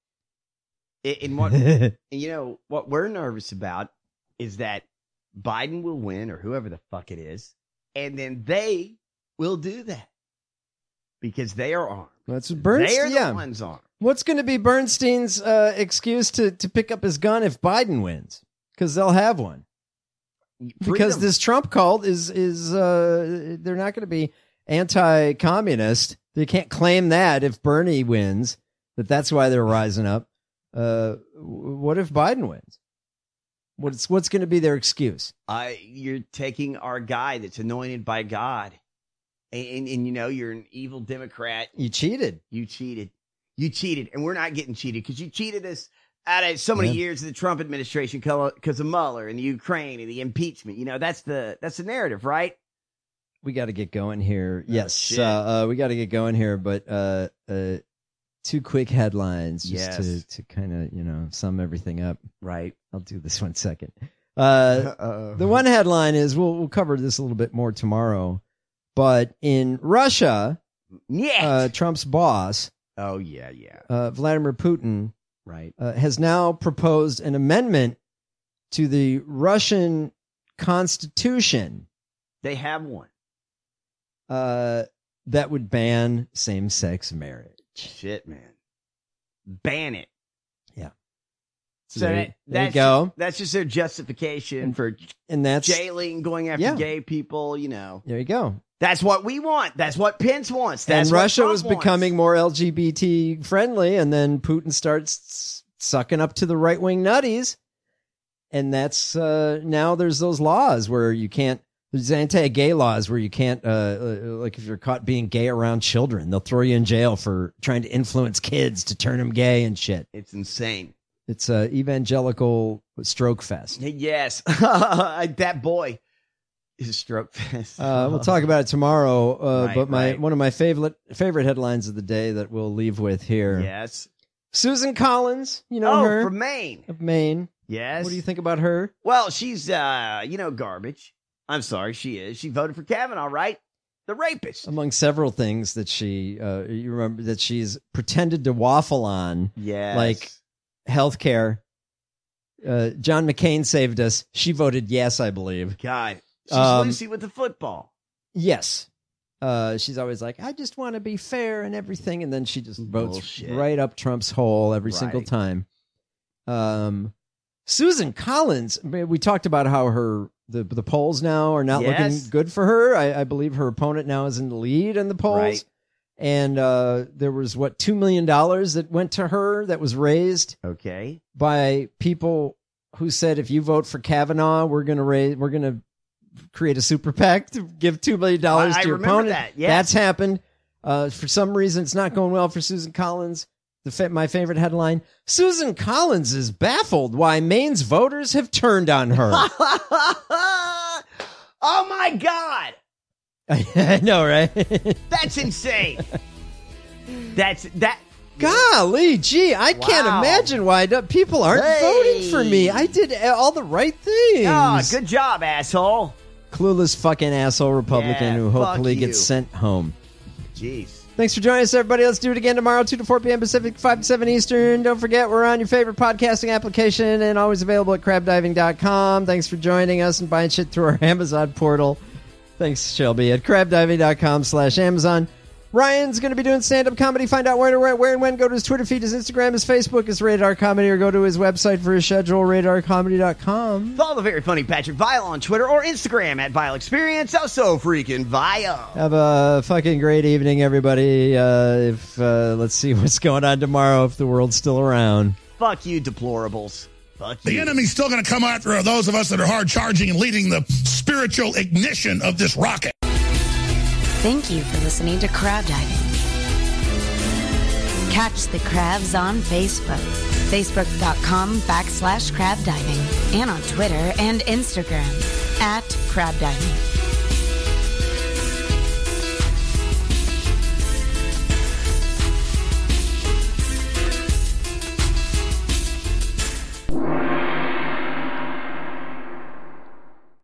In what, and you know, what we're nervous about is that Biden will win, or whoever the fuck it is, and then they will do that because they are armed. That's what Bernstein, They're the yeah. ones armed. What's going to be Bernstein's uh, excuse to, to pick up his gun if Biden wins? Because they'll have one. Because Freedom. this Trump cult is is uh, they're not going to be anti-communist. They can't claim that if Bernie wins, that that's why they're rising up. Uh, what if Biden wins? What's what's going to be their excuse? I you're taking our guy that's anointed by God, and, and and you know you're an evil Democrat. You cheated. You cheated. You cheated, and we're not getting cheated because you cheated us out of so many Yeah. years of the Trump administration because of Mueller and the Ukraine and the impeachment. You know that's the that's the narrative, right? We got to get going here. yes, shit. uh, uh, we got to get going here. But uh, uh, two quick headlines just Yes. to to kind of you know sum everything up. Right. I'll do this one second. Uh, Uh-oh. the one headline is we'll we'll cover this a little bit more tomorrow. But in Russia, yeah, uh, Trump's boss, oh yeah, yeah, uh, Vladimir Putin, right, uh, has now proposed an amendment to the Russian constitution. They have one. Uh, that would ban same-sex marriage. Shit, man, ban it. Yeah. So there, that, there that's you go. That's just their justification for and that's jailing, going after yeah. gay people. You know, there you go. That's what we want. That's what Pence wants. That's and what Russia Trump was wants. becoming more L G B T friendly, and then Putin starts sucking up to the right wing nutties, and that's uh, now there's those laws where you can't. There's anti-gay laws where you can't, uh, uh, like if you're caught being gay around children, they'll throw you in jail for trying to influence kids to turn them gay and shit. It's insane. It's a evangelical stroke fest. Yes, that boy is a stroke fest. Uh, we'll talk about it tomorrow. Uh, Right, but my right. one of my favorite favorite headlines of the day that we'll leave with here. Yes, Susan Collins. You know oh, her from Maine. of Maine. Yes. What do you think about her? Well, she's uh, you know, garbage. I'm sorry, she is. She voted for Kavanaugh, right? The rapist. Among several things that she, uh, you remember that she's pretended to waffle on, Yes. like healthcare. Uh, John McCain saved us. She voted yes, I believe. God, she's Um, Lucy with the football. Yes. Uh, she's always like, I just want to be fair and everything. And then she just votes Bullshit. right up Trump's hole every Right. single time. Um, Susan Collins, I mean, we talked about how her the the polls now are not Yes. looking good for her. I, I believe her opponent now is in the lead in the polls. Right. And uh, there was, what, two million dollars that went to her that was raised Okay. by people who said, if you vote for Kavanaugh, we're going to raise, we're going to create a super PAC to give two million dollars I- I to your remember opponent. that, yes. That's happened. Uh, for some reason, it's not going well for Susan Collins. The fa- my favorite headline: Susan Collins is baffled why Maine's voters have turned on her. Oh my God, I know, right? that's insane. That's that. Golly, gee, I can't Wow. imagine why do- people aren't Hey. voting for me. I did all the right things. Oh, good job, asshole. Clueless fucking asshole Republican Yeah, who fuck hopefully you. gets sent home. Jeez. Thanks for joining us, everybody. Let's do it again tomorrow, two to four p.m. Pacific, five to seven Eastern. Don't forget, we're on your favorite podcasting application and always available at crab diving dot com. Thanks for joining us and buying shit through our Amazon portal. Thanks, Shelby, at crab diving dot com slash Amazon. Ryan's going to be doing stand-up comedy. Find out where, where, where and when. Go to his Twitter feed, his Instagram, his Facebook, his Radar Comedy, or go to his website for his schedule, radar comedy dot com. Follow the very funny Patrick Vile on Twitter or Instagram at Vile Experience. Also freaking Vile. Have a fucking great evening, everybody. Uh, if uh, let's see what's going on tomorrow if the world's still around. Fuck you, deplorables. Fuck The you. enemy's still going to come after those of us that are hard charging and leading the spiritual ignition of this rocket. Thank you for listening to Crab Diving. Catch the crabs on Facebook, facebook.com backslash crab diving, and on Twitter and Instagram at crab diving.